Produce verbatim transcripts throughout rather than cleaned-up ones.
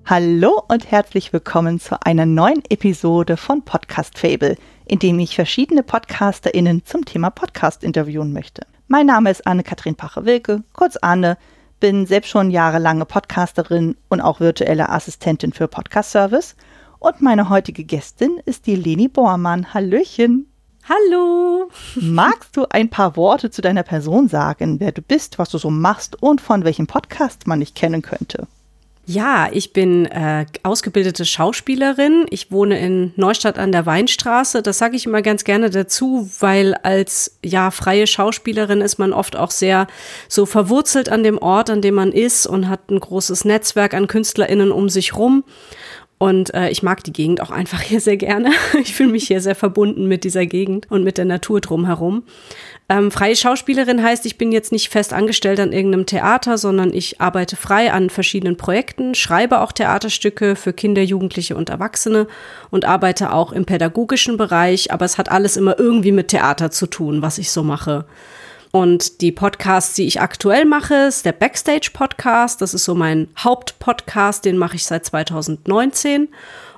Hallo und herzlich willkommen zu einer neuen Episode von Podcast Fable, in dem ich verschiedene PodcasterInnen zum Thema Podcast interviewen möchte. Mein Name ist Anne-Kathrin Pache-Wilke, kurz Anne, bin selbst schon jahrelange Podcasterin und auch virtuelle Assistentin für Podcast Service. Und meine heutige Gästin ist die Leni Bormann. Hallöchen! Hallo! Magst du ein paar Worte zu deiner Person sagen, wer du bist, was du so machst und von welchem Podcast man dich kennen könnte? Ja, ich bin äh, ausgebildete Schauspielerin. Ich wohne in Neustadt an der Weinstraße. Das sage ich immer ganz gerne dazu, weil als ja freie Schauspielerin ist man oft auch sehr so verwurzelt an dem Ort, an dem man ist und hat ein großes Netzwerk an KünstlerInnen um sich rum. Und äh, ich mag die Gegend auch einfach hier sehr gerne. Ich fühle mich hier sehr verbunden mit dieser Gegend und mit der Natur drumherum. Ähm, freie Schauspielerin heißt, ich bin jetzt nicht fest angestellt an irgendeinem Theater, sondern ich arbeite frei an verschiedenen Projekten, schreibe auch Theaterstücke für Kinder, Jugendliche und Erwachsene und arbeite auch im pädagogischen Bereich. Aber es hat alles immer irgendwie mit Theater zu tun, was ich so mache. Und die Podcasts, die ich aktuell mache, ist der Backstage-Podcast. Das ist so mein Hauptpodcast, den mache ich seit zweitausendneunzehn.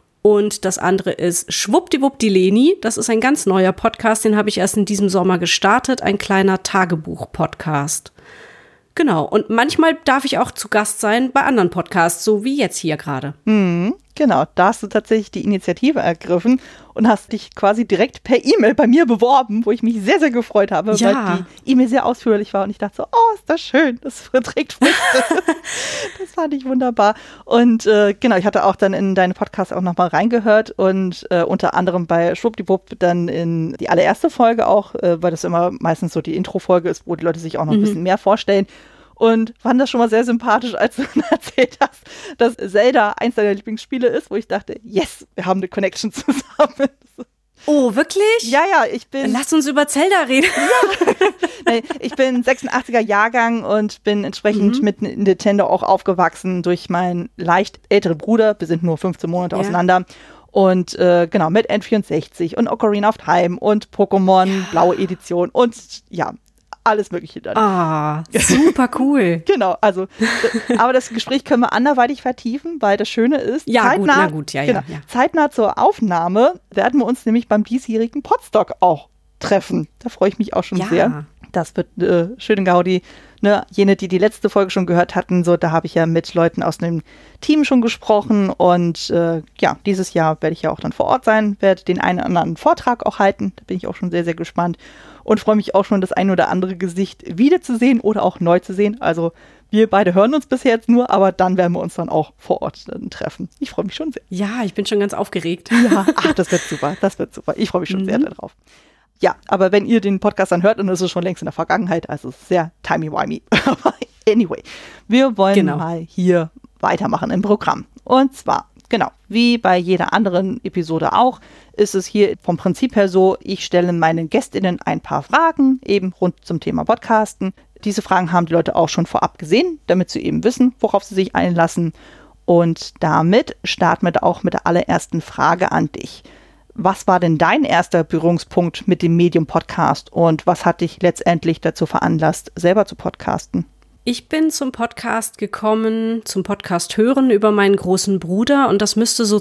Und das andere ist Schwuppdiwupp die Leni. Das ist ein ganz neuer Podcast, den habe ich erst in diesem Sommer gestartet. Ein kleiner Tagebuch-Podcast. Genau, und manchmal darf ich auch zu Gast sein bei anderen Podcasts, so wie jetzt hier gerade. Mhm, genau, da hast du tatsächlich die Initiative ergriffen und hast dich quasi direkt per E-Mail bei mir beworben, wo ich mich sehr, sehr gefreut habe, ja. weil die E-Mail sehr ausführlich war und ich dachte so, oh, ist das schön, das verträgt Früchte. Das fand ich wunderbar. Und äh, genau, ich hatte auch dann in deinen Podcast auch nochmal reingehört und äh, unter anderem bei Schwuppdiwupp dann in die allererste Folge auch, äh, weil das immer meistens so die Intro-Folge ist, wo die Leute sich auch noch ein mhm. bisschen mehr vorstellen. Und fand das schon mal sehr sympathisch, als du erzählt hast, dass Zelda eins deiner Lieblingsspiele ist, wo ich dachte, yes, wir haben eine Connection zusammen. Oh, wirklich? Ja, ja, ich bin... Lass uns über Zelda reden. Ja. Nee, ich bin sechsundachtziger Jahrgang und bin entsprechend mhm. mit Nintendo auch aufgewachsen durch meinen leicht älteren Bruder. Wir sind nur fünfzehn Monate ja. auseinander. Und äh, genau, mit N vierundsechzig und Ocarina of Time und Pokémon, ja. blaue Edition und ja, alles Mögliche dann. Ah, super cool. Genau, also, aber das Gespräch können wir anderweitig vertiefen, weil das Schöne ist, ja, zeitnah, gut, na gut, ja, genau, ja, ja. zeitnah zur Aufnahme werden wir uns nämlich beim diesjährigen Podstock auch treffen. Da freue ich mich auch schon ja. sehr. Das wird äh, schöne Gaudi. Ne, jene, die die letzte Folge schon gehört hatten, so, da habe ich ja mit Leuten aus dem Team schon gesprochen und äh, ja, dieses Jahr werde ich ja auch dann vor Ort sein, werde den einen oder anderen Vortrag auch halten. Da bin ich auch schon sehr, sehr gespannt und freue mich auch schon, das ein oder andere Gesicht wiederzusehen oder auch neu zu sehen. Also wir beide hören uns bisher jetzt nur, aber dann werden wir uns dann auch vor Ort dann treffen. Ich freue mich schon sehr. Ja, ich bin schon ganz aufgeregt. Ja, ach, das wird super, das wird super. Ich freue mich schon mhm. sehr darauf. Ja, aber wenn ihr den Podcast dann hört, dann ist es schon längst in der Vergangenheit, also sehr timey-wimey. Anyway, wir wollen genau. mal hier weitermachen im Programm. Und zwar, genau, wie bei jeder anderen Episode auch, ist es hier vom Prinzip her so, ich stelle meinen GästInnen ein paar Fragen, eben rund zum Thema Podcasten. Diese Fragen haben die Leute auch schon vorab gesehen, damit sie eben wissen, worauf sie sich einlassen. Und damit starten wir auch mit der allerersten Frage an dich. Was war denn dein erster Berührungspunkt mit dem Medium Podcast und was hat dich letztendlich dazu veranlasst, selber zu podcasten? Ich bin zum Podcast gekommen, zum Podcast hören über meinen großen Bruder und das müsste so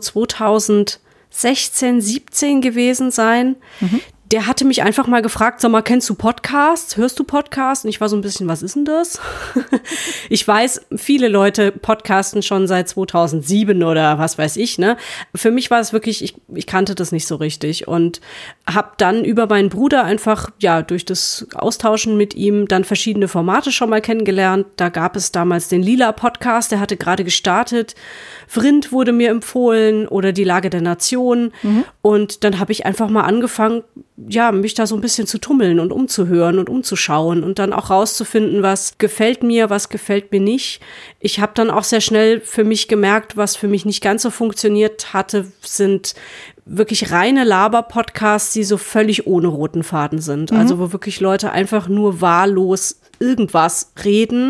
zweitausendsechzehn, siebzehn gewesen sein. Mhm. Der hatte mich einfach mal gefragt, sag mal, kennst du Podcasts? Hörst du Podcasts? Und ich war so ein bisschen, was ist denn das? Ich weiß, viele Leute podcasten schon seit zweitausendsieben oder was weiß ich, ne? Für mich war es wirklich, ich, ich kannte das nicht so richtig und habe dann über meinen Bruder einfach, ja, durch das Austauschen mit ihm dann verschiedene Formate schon mal kennengelernt. Da gab es damals den Lila-Podcast, der hatte gerade gestartet. Vrind wurde mir empfohlen oder die Lage der Nation. Mhm. Und dann habe ich einfach mal angefangen, ja, mich da so ein bisschen zu tummeln und umzuhören und umzuschauen und dann auch rauszufinden, was gefällt mir, was gefällt mir nicht. Ich habe dann auch sehr schnell für mich gemerkt, was für mich nicht ganz so funktioniert hatte, sind wirklich reine Laber-Podcasts, die so völlig ohne roten Faden sind. Mhm. Also wo wirklich Leute einfach nur wahllos irgendwas reden.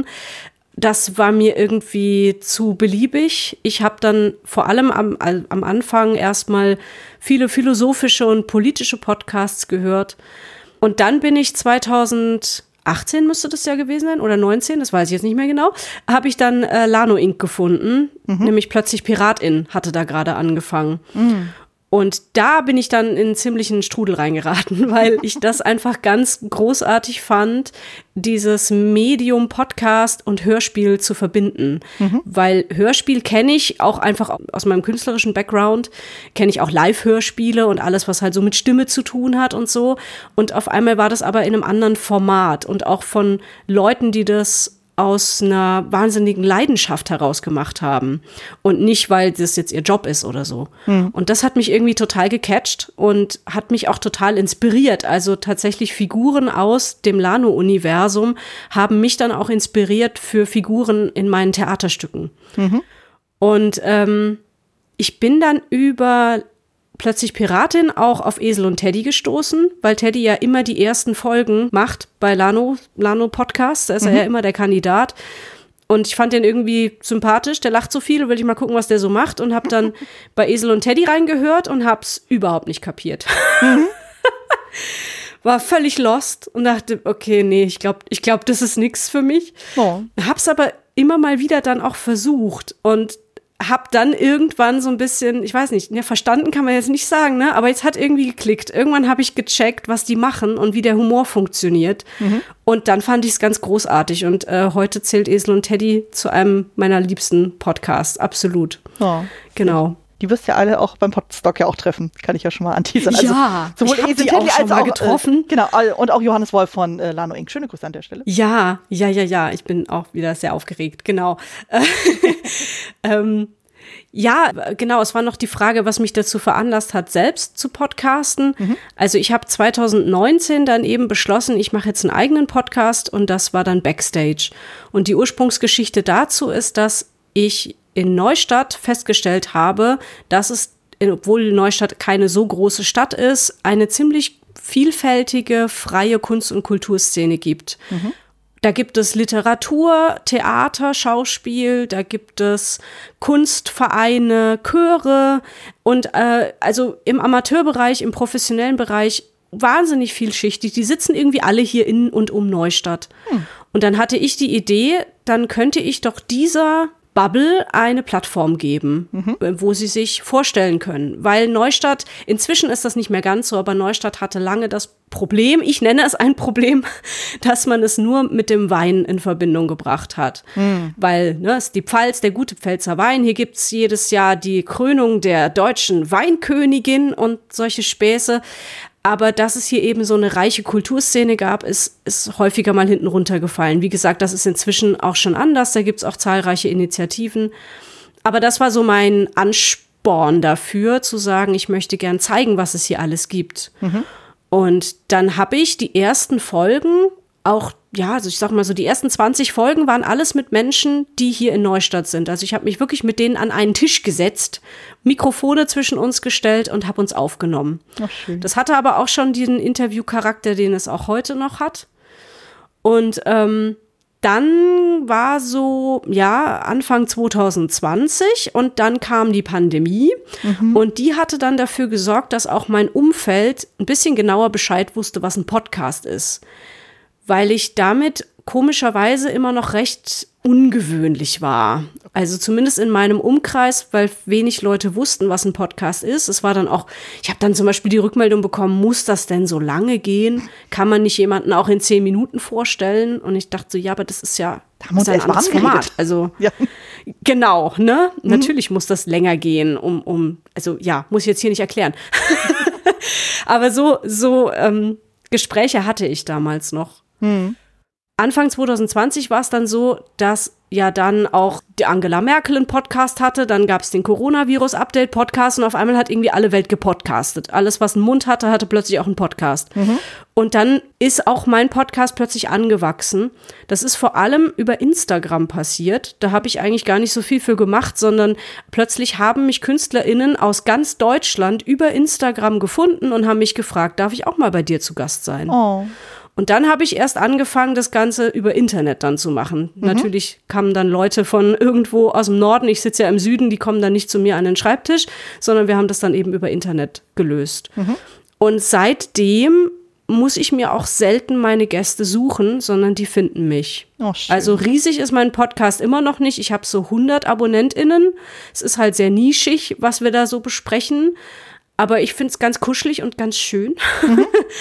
Das war mir irgendwie zu beliebig. Ich habe dann vor allem am, am Anfang erstmal viele philosophische und politische Podcasts gehört. Und dann bin ich zweitausendachtzehn achtzehn müsste das ja gewesen sein oder neunzehn, das weiß ich jetzt nicht mehr genau, habe ich dann äh, Lano Incorporated gefunden, mhm. nämlich plötzlich Piratin hatte da gerade angefangen. Mhm. Und da bin ich dann in einen ziemlichen Strudel reingeraten, weil ich das einfach ganz großartig fand, dieses Medium Podcast und Hörspiel zu verbinden. Mhm. Weil Hörspiel kenne ich auch einfach aus meinem künstlerischen Background, kenne ich auch Live-Hörspiele und alles, was halt so mit Stimme zu tun hat und so. Und auf einmal war das aber in einem anderen Format und auch von Leuten, die das aus einer wahnsinnigen Leidenschaft heraus gemacht haben und nicht, weil das jetzt ihr Job ist oder so. Mhm. Und das hat mich irgendwie total gecatcht und hat mich auch total inspiriert. Also tatsächlich Figuren aus dem Lano-Universum haben mich dann auch inspiriert für Figuren in meinen Theaterstücken. Mhm. Und ähm, ich bin dann über plötzlich Piratin auch auf Esel und Teddy gestoßen, weil Teddy ja immer die ersten Folgen macht bei Lano, Lano Podcast, da ist mhm. er ja immer der Kandidat und ich fand den irgendwie sympathisch, der lacht so viel, will ich mal gucken, was der so macht und hab dann bei Esel und Teddy reingehört und hab's überhaupt nicht kapiert. Mhm. War völlig lost und dachte, okay, nee, ich glaube, ich glaub, das ist nix für mich. Oh. Hab's aber immer mal wieder dann auch versucht und hab dann irgendwann so ein bisschen, ich weiß nicht, ja, verstanden kann man jetzt nicht sagen, ne? Aber jetzt hat irgendwie geklickt. Irgendwann habe ich gecheckt, was die machen und wie der Humor funktioniert. Mhm. Und dann fand ich es ganz großartig. Und äh, heute zählt Esel und Teddy zu einem meiner liebsten Podcasts. Absolut. Oh. Genau. Die wirst ja alle auch beim Podstock ja auch treffen. Kann ich ja schon mal anteasern. Also ja, sowohl ich Esel die Teddy auch schon als mal auch getroffen. Äh, genau, und auch Johannes Wolf von äh, Lano Incorporated. Schöne Grüße an der Stelle. Ja, ja, ja, ja. Ich bin auch wieder sehr aufgeregt. Genau. ähm, ja, genau. Es war noch die Frage, was mich dazu veranlasst hat, selbst zu podcasten. Mhm. Also ich habe zwanzig neunzehn dann eben beschlossen, ich mache jetzt einen eigenen Podcast und das war dann Backstage. Und die Ursprungsgeschichte dazu ist, dass ich in Neustadt festgestellt habe, dass es, obwohl Neustadt keine so große Stadt ist, eine ziemlich vielfältige, freie Kunst- und Kulturszene gibt. Mhm. Da gibt es Literatur, Theater, Schauspiel, da gibt es Kunstvereine, Chöre und äh, also im Amateurbereich, im professionellen Bereich wahnsinnig vielschichtig. Die sitzen irgendwie alle hier in und um Neustadt. Hm. Und dann hatte ich die Idee, dann könnte ich doch dieser Bubble eine Plattform geben, mhm. wo sie sich vorstellen können. Weil Neustadt, inzwischen ist das nicht mehr ganz so, aber Neustadt hatte lange das Problem, ich nenne es ein Problem, dass man es nur mit dem Wein in Verbindung gebracht hat. Mhm. Weil, ne, es ist die Pfalz, der gute Pfälzer Wein, hier gibt's jedes Jahr die Krönung der deutschen Weinkönigin und solche Späße. Aber dass es hier eben so eine reiche Kulturszene gab, ist, ist häufiger mal hinten runtergefallen. Wie gesagt, das ist inzwischen auch schon anders. Da gibt es auch zahlreiche Initiativen. Aber das war so mein Ansporn dafür, zu sagen, ich möchte gern zeigen, was es hier alles gibt. Mhm. Und dann habe ich die ersten Folgen auch, ja, also ich sag mal so, die ersten zwanzig Folgen waren alles mit Menschen, die hier in Neustadt sind. Also ich habe mich wirklich mit denen an einen Tisch gesetzt, Mikrofone zwischen uns gestellt und habe uns aufgenommen. Ach, schön. Das hatte aber auch schon diesen Interviewcharakter, den es auch heute noch hat. Und ähm, dann war so, ja, Anfang zwanzig zwanzig und dann kam die Pandemie. Mhm. Und die hatte dann dafür gesorgt, dass auch mein Umfeld ein bisschen genauer Bescheid wusste, was ein Podcast ist. Weil ich damit komischerweise immer noch recht ungewöhnlich war. Also zumindest in meinem Umkreis, weil wenig Leute wussten, was ein Podcast ist. Es war dann auch, ich habe dann zum Beispiel die Rückmeldung bekommen, muss das denn so lange gehen? Kann man nicht jemanden auch in zehn Minuten vorstellen? Und ich dachte so, ja, aber das ist ja da muss ein anderes Format. Also ja. Genau, ne? Mhm. Natürlich muss das länger gehen, um, um, also ja, muss ich jetzt hier nicht erklären. Aber so, so ähm, Gespräche hatte ich damals noch. Hm. Anfang zwanzig zwanzig war es dann so, dass ja dann auch die Angela Merkel einen Podcast hatte, dann gab es den Coronavirus-Update-Podcast und auf einmal hat irgendwie alle Welt gepodcastet. Alles, was einen Mund hatte, hatte plötzlich auch einen Podcast. Mhm. Und dann ist auch mein Podcast plötzlich angewachsen. Das ist vor allem über Instagram passiert. Da habe ich eigentlich gar nicht so viel für gemacht, sondern plötzlich haben mich KünstlerInnen aus ganz Deutschland über Instagram gefunden und haben mich gefragt, darf ich auch mal bei dir zu Gast sein? Oh. Und dann habe ich erst angefangen, das Ganze über Internet dann zu machen. Mhm. Natürlich kamen dann Leute von irgendwo aus dem Norden, ich sitze ja im Süden, die kommen dann nicht zu mir an den Schreibtisch, sondern wir haben das dann eben über Internet gelöst. Mhm. Und seitdem muss ich mir auch selten meine Gäste suchen, sondern die finden mich. Oh, schön. Also riesig ist mein Podcast immer noch nicht. Ich habe so hundert AbonnentInnen. Es ist halt sehr nischig, was wir da so besprechen. Aber ich finde es ganz kuschelig und ganz schön. Mhm.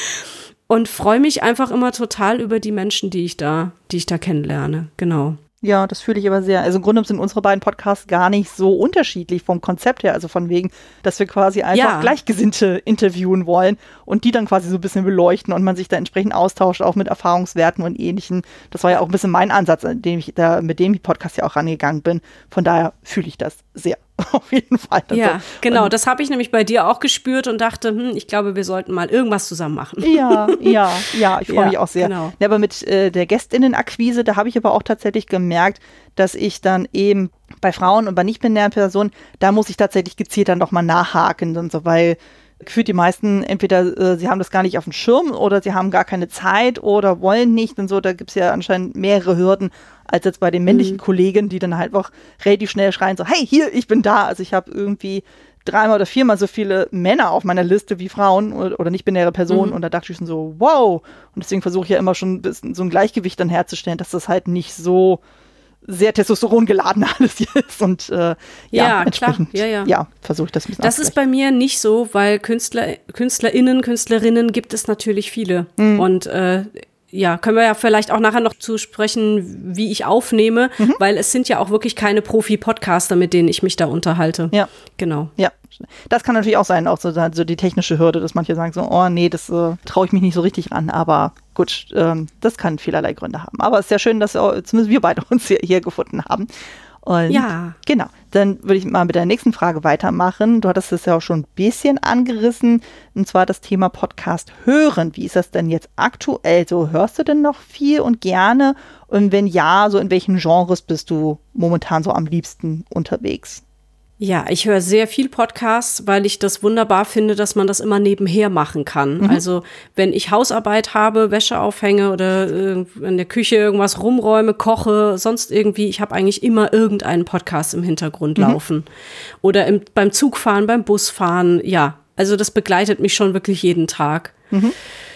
Und freue mich einfach immer total über die Menschen, die ich da, die ich da kennenlerne. Genau. Ja, das fühle ich aber sehr. Also im Grunde sind unsere beiden Podcasts gar nicht so unterschiedlich vom Konzept her. Also von wegen, dass wir quasi einfach ja. Gleichgesinnte interviewen wollen und die dann quasi so ein bisschen beleuchten und man sich da entsprechend austauscht, auch mit Erfahrungswerten und Ähnlichem. Das war ja auch ein bisschen mein Ansatz, dem ich da, mit dem ich Podcast ja auch rangegangen bin. Von daher fühle ich das sehr. Auf jeden Fall. Ja, also, genau. und das habe ich nämlich bei dir auch gespürt und dachte, hm, ich glaube, wir sollten mal irgendwas zusammen machen. Ja, ja, ja, ich freue ja, mich auch sehr. Genau. Ja, aber mit äh, der Gästinnenakquise, da habe ich aber auch tatsächlich gemerkt, dass ich dann eben bei Frauen und bei nicht-binären Personen, da muss ich tatsächlich gezielt dann nochmal nachhaken und so, weil gefühlt die meisten entweder äh, sie haben das gar nicht auf dem Schirm oder sie haben gar keine Zeit oder wollen nicht und so. Da gibt es ja anscheinend mehrere Hürden als jetzt bei den männlichen mhm. Kollegen, die dann halt auch relativ schnell schreien so, hey, hier, ich bin da. Also ich habe irgendwie dreimal oder viermal so viele Männer auf meiner Liste wie Frauen oder, oder nicht-binäre Personen. Mhm. Und da dachte ich schon so, wow. Und deswegen versuche ich ja immer schon ein bisschen so ein Gleichgewicht dann herzustellen, dass das halt nicht so sehr Testosteron geladen alles hier ist und äh, ja, ja, entsprechend klar. Ja, ja. ja, versuche ich das ein bisschen Das ist bei mir nicht so, weil Künstler, KünstlerInnen, Künstlerinnen gibt es natürlich viele mhm. und äh, ja, können wir ja vielleicht auch nachher noch zu sprechen, wie ich aufnehme, mhm. weil es sind ja auch wirklich keine Profi-Podcaster, mit denen ich mich da unterhalte. Ja. Genau. Ja, das kann natürlich auch sein, auch so, so die technische Hürde, dass manche sagen so, oh nee, das äh, traue ich mich nicht so richtig ran, aber gut, ähm, das kann vielerlei Gründe haben. Aber es ist ja schön, dass auch, zumindest wir beide uns hier, hier gefunden haben. Und ja. Genau, dann würde ich mal mit der nächsten Frage weitermachen. Du hattest es ja auch schon ein bisschen angerissen, und zwar das Thema Podcast hören. Wie ist das denn jetzt aktuell so? Hörst du denn noch viel und gerne? Und wenn ja, so in welchen Genres bist du momentan so am liebsten unterwegs? Ja, ich höre sehr viel Podcasts, weil ich das wunderbar finde, dass man das immer nebenher machen kann. Mhm. Also wenn ich Hausarbeit habe, Wäsche aufhänge oder äh, in der Küche irgendwas rumräume, koche, sonst irgendwie, ich habe eigentlich immer irgendeinen Podcast im Hintergrund mhm. laufen. Oder im, beim Zugfahren, beim Busfahren, ja. Also das begleitet mich schon wirklich jeden Tag. Mhm.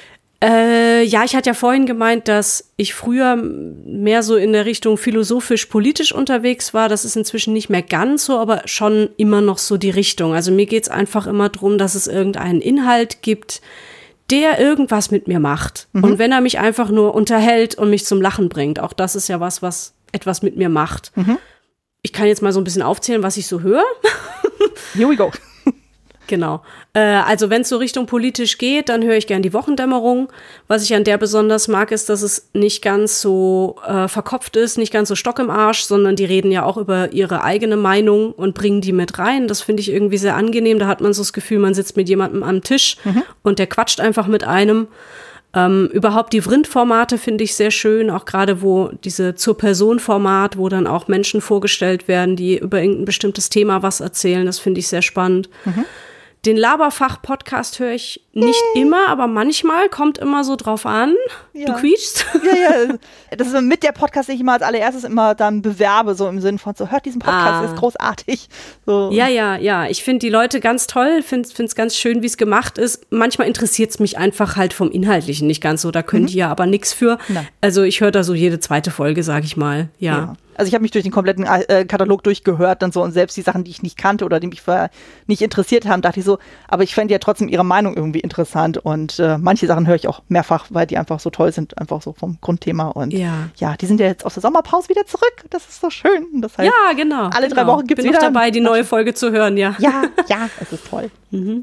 Äh, ja, ich hatte ja vorhin gemeint, dass ich früher mehr so in der Richtung philosophisch-politisch unterwegs war. Das ist inzwischen nicht mehr ganz so, aber schon immer noch so die Richtung. Also mir geht's einfach immer darum, dass es irgendeinen Inhalt gibt, der irgendwas mit mir macht. Mhm. Und wenn er mich einfach nur unterhält und mich zum Lachen bringt, auch das ist ja was, was etwas mit mir macht. Mhm. Ich kann jetzt mal so ein bisschen aufzählen, was ich so höre. Here we go. Genau. Äh, also wenn es so Richtung politisch geht, dann höre ich gern die Wochendämmerung. Was ich an der besonders mag, ist, dass es nicht ganz so äh, verkopft ist, nicht ganz so Stock im Arsch, sondern die reden ja auch über ihre eigene Meinung und bringen die mit rein. Das finde ich irgendwie sehr angenehm. Da hat man so das Gefühl, man sitzt mit jemandem am Tisch mhm. und der quatscht einfach mit einem. Ähm, überhaupt die Vrind-Formate finde ich sehr schön, auch gerade wo diese Zur-Person-Format, wo dann auch Menschen vorgestellt werden, die über irgendein bestimmtes Thema was erzählen. Das finde ich sehr spannend. Mhm. Den Laberfach-Podcast höre ich nicht nee. immer, aber manchmal kommt immer so drauf an. Ja. Du quietschst. Ja, ja. Das ist mit der Podcast, den ich immer als allererstes immer dann bewerbe, so im Sinn von so, hört diesen Podcast, ah. ist großartig. So. Ja, ja, ja. Ich finde die Leute ganz toll, finde es ganz schön, wie es gemacht ist. Manchmal interessiert es mich einfach halt vom Inhaltlichen nicht ganz so. Da könnt mhm. ihr aber nichts für. Nein. Also ich höre da so jede zweite Folge, sag ich mal. Ja. ja. Also ich habe mich durch den kompletten äh, Katalog durchgehört dann so und selbst die Sachen, die ich nicht kannte oder die mich vorher nicht interessiert haben, dachte ich so, aber ich fände ja trotzdem ihre Meinung irgendwie interessant und äh, manche Sachen höre ich auch mehrfach, weil die einfach so toll sind, einfach so vom Grundthema und ja, ja die sind ja jetzt aus der Sommerpause wieder zurück, das ist so schön. Das heißt, ja, genau. Alle genau. drei Wochen gibt es wieder. Ich bin noch dabei, die neue Folge zu hören, ja. Ja, ja, es ist toll. Mhm.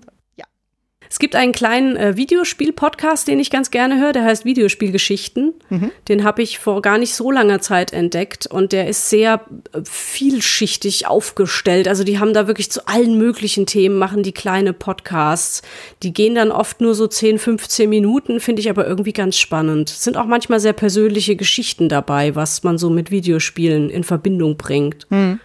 Es gibt einen kleinen äh, Videospiel-Podcast, den ich ganz gerne höre, der heißt Videospielgeschichten. Mhm. Den habe ich vor gar nicht so langer Zeit entdeckt und der ist sehr äh, vielschichtig aufgestellt. Also die haben da wirklich zu allen möglichen Themen, machen die kleine Podcasts. Die gehen dann oft nur so zehn, fünfzehn Minuten, finde ich aber irgendwie ganz spannend. Es sind auch manchmal sehr persönliche Geschichten dabei, was man so mit Videospielen in Verbindung bringt. Mhm.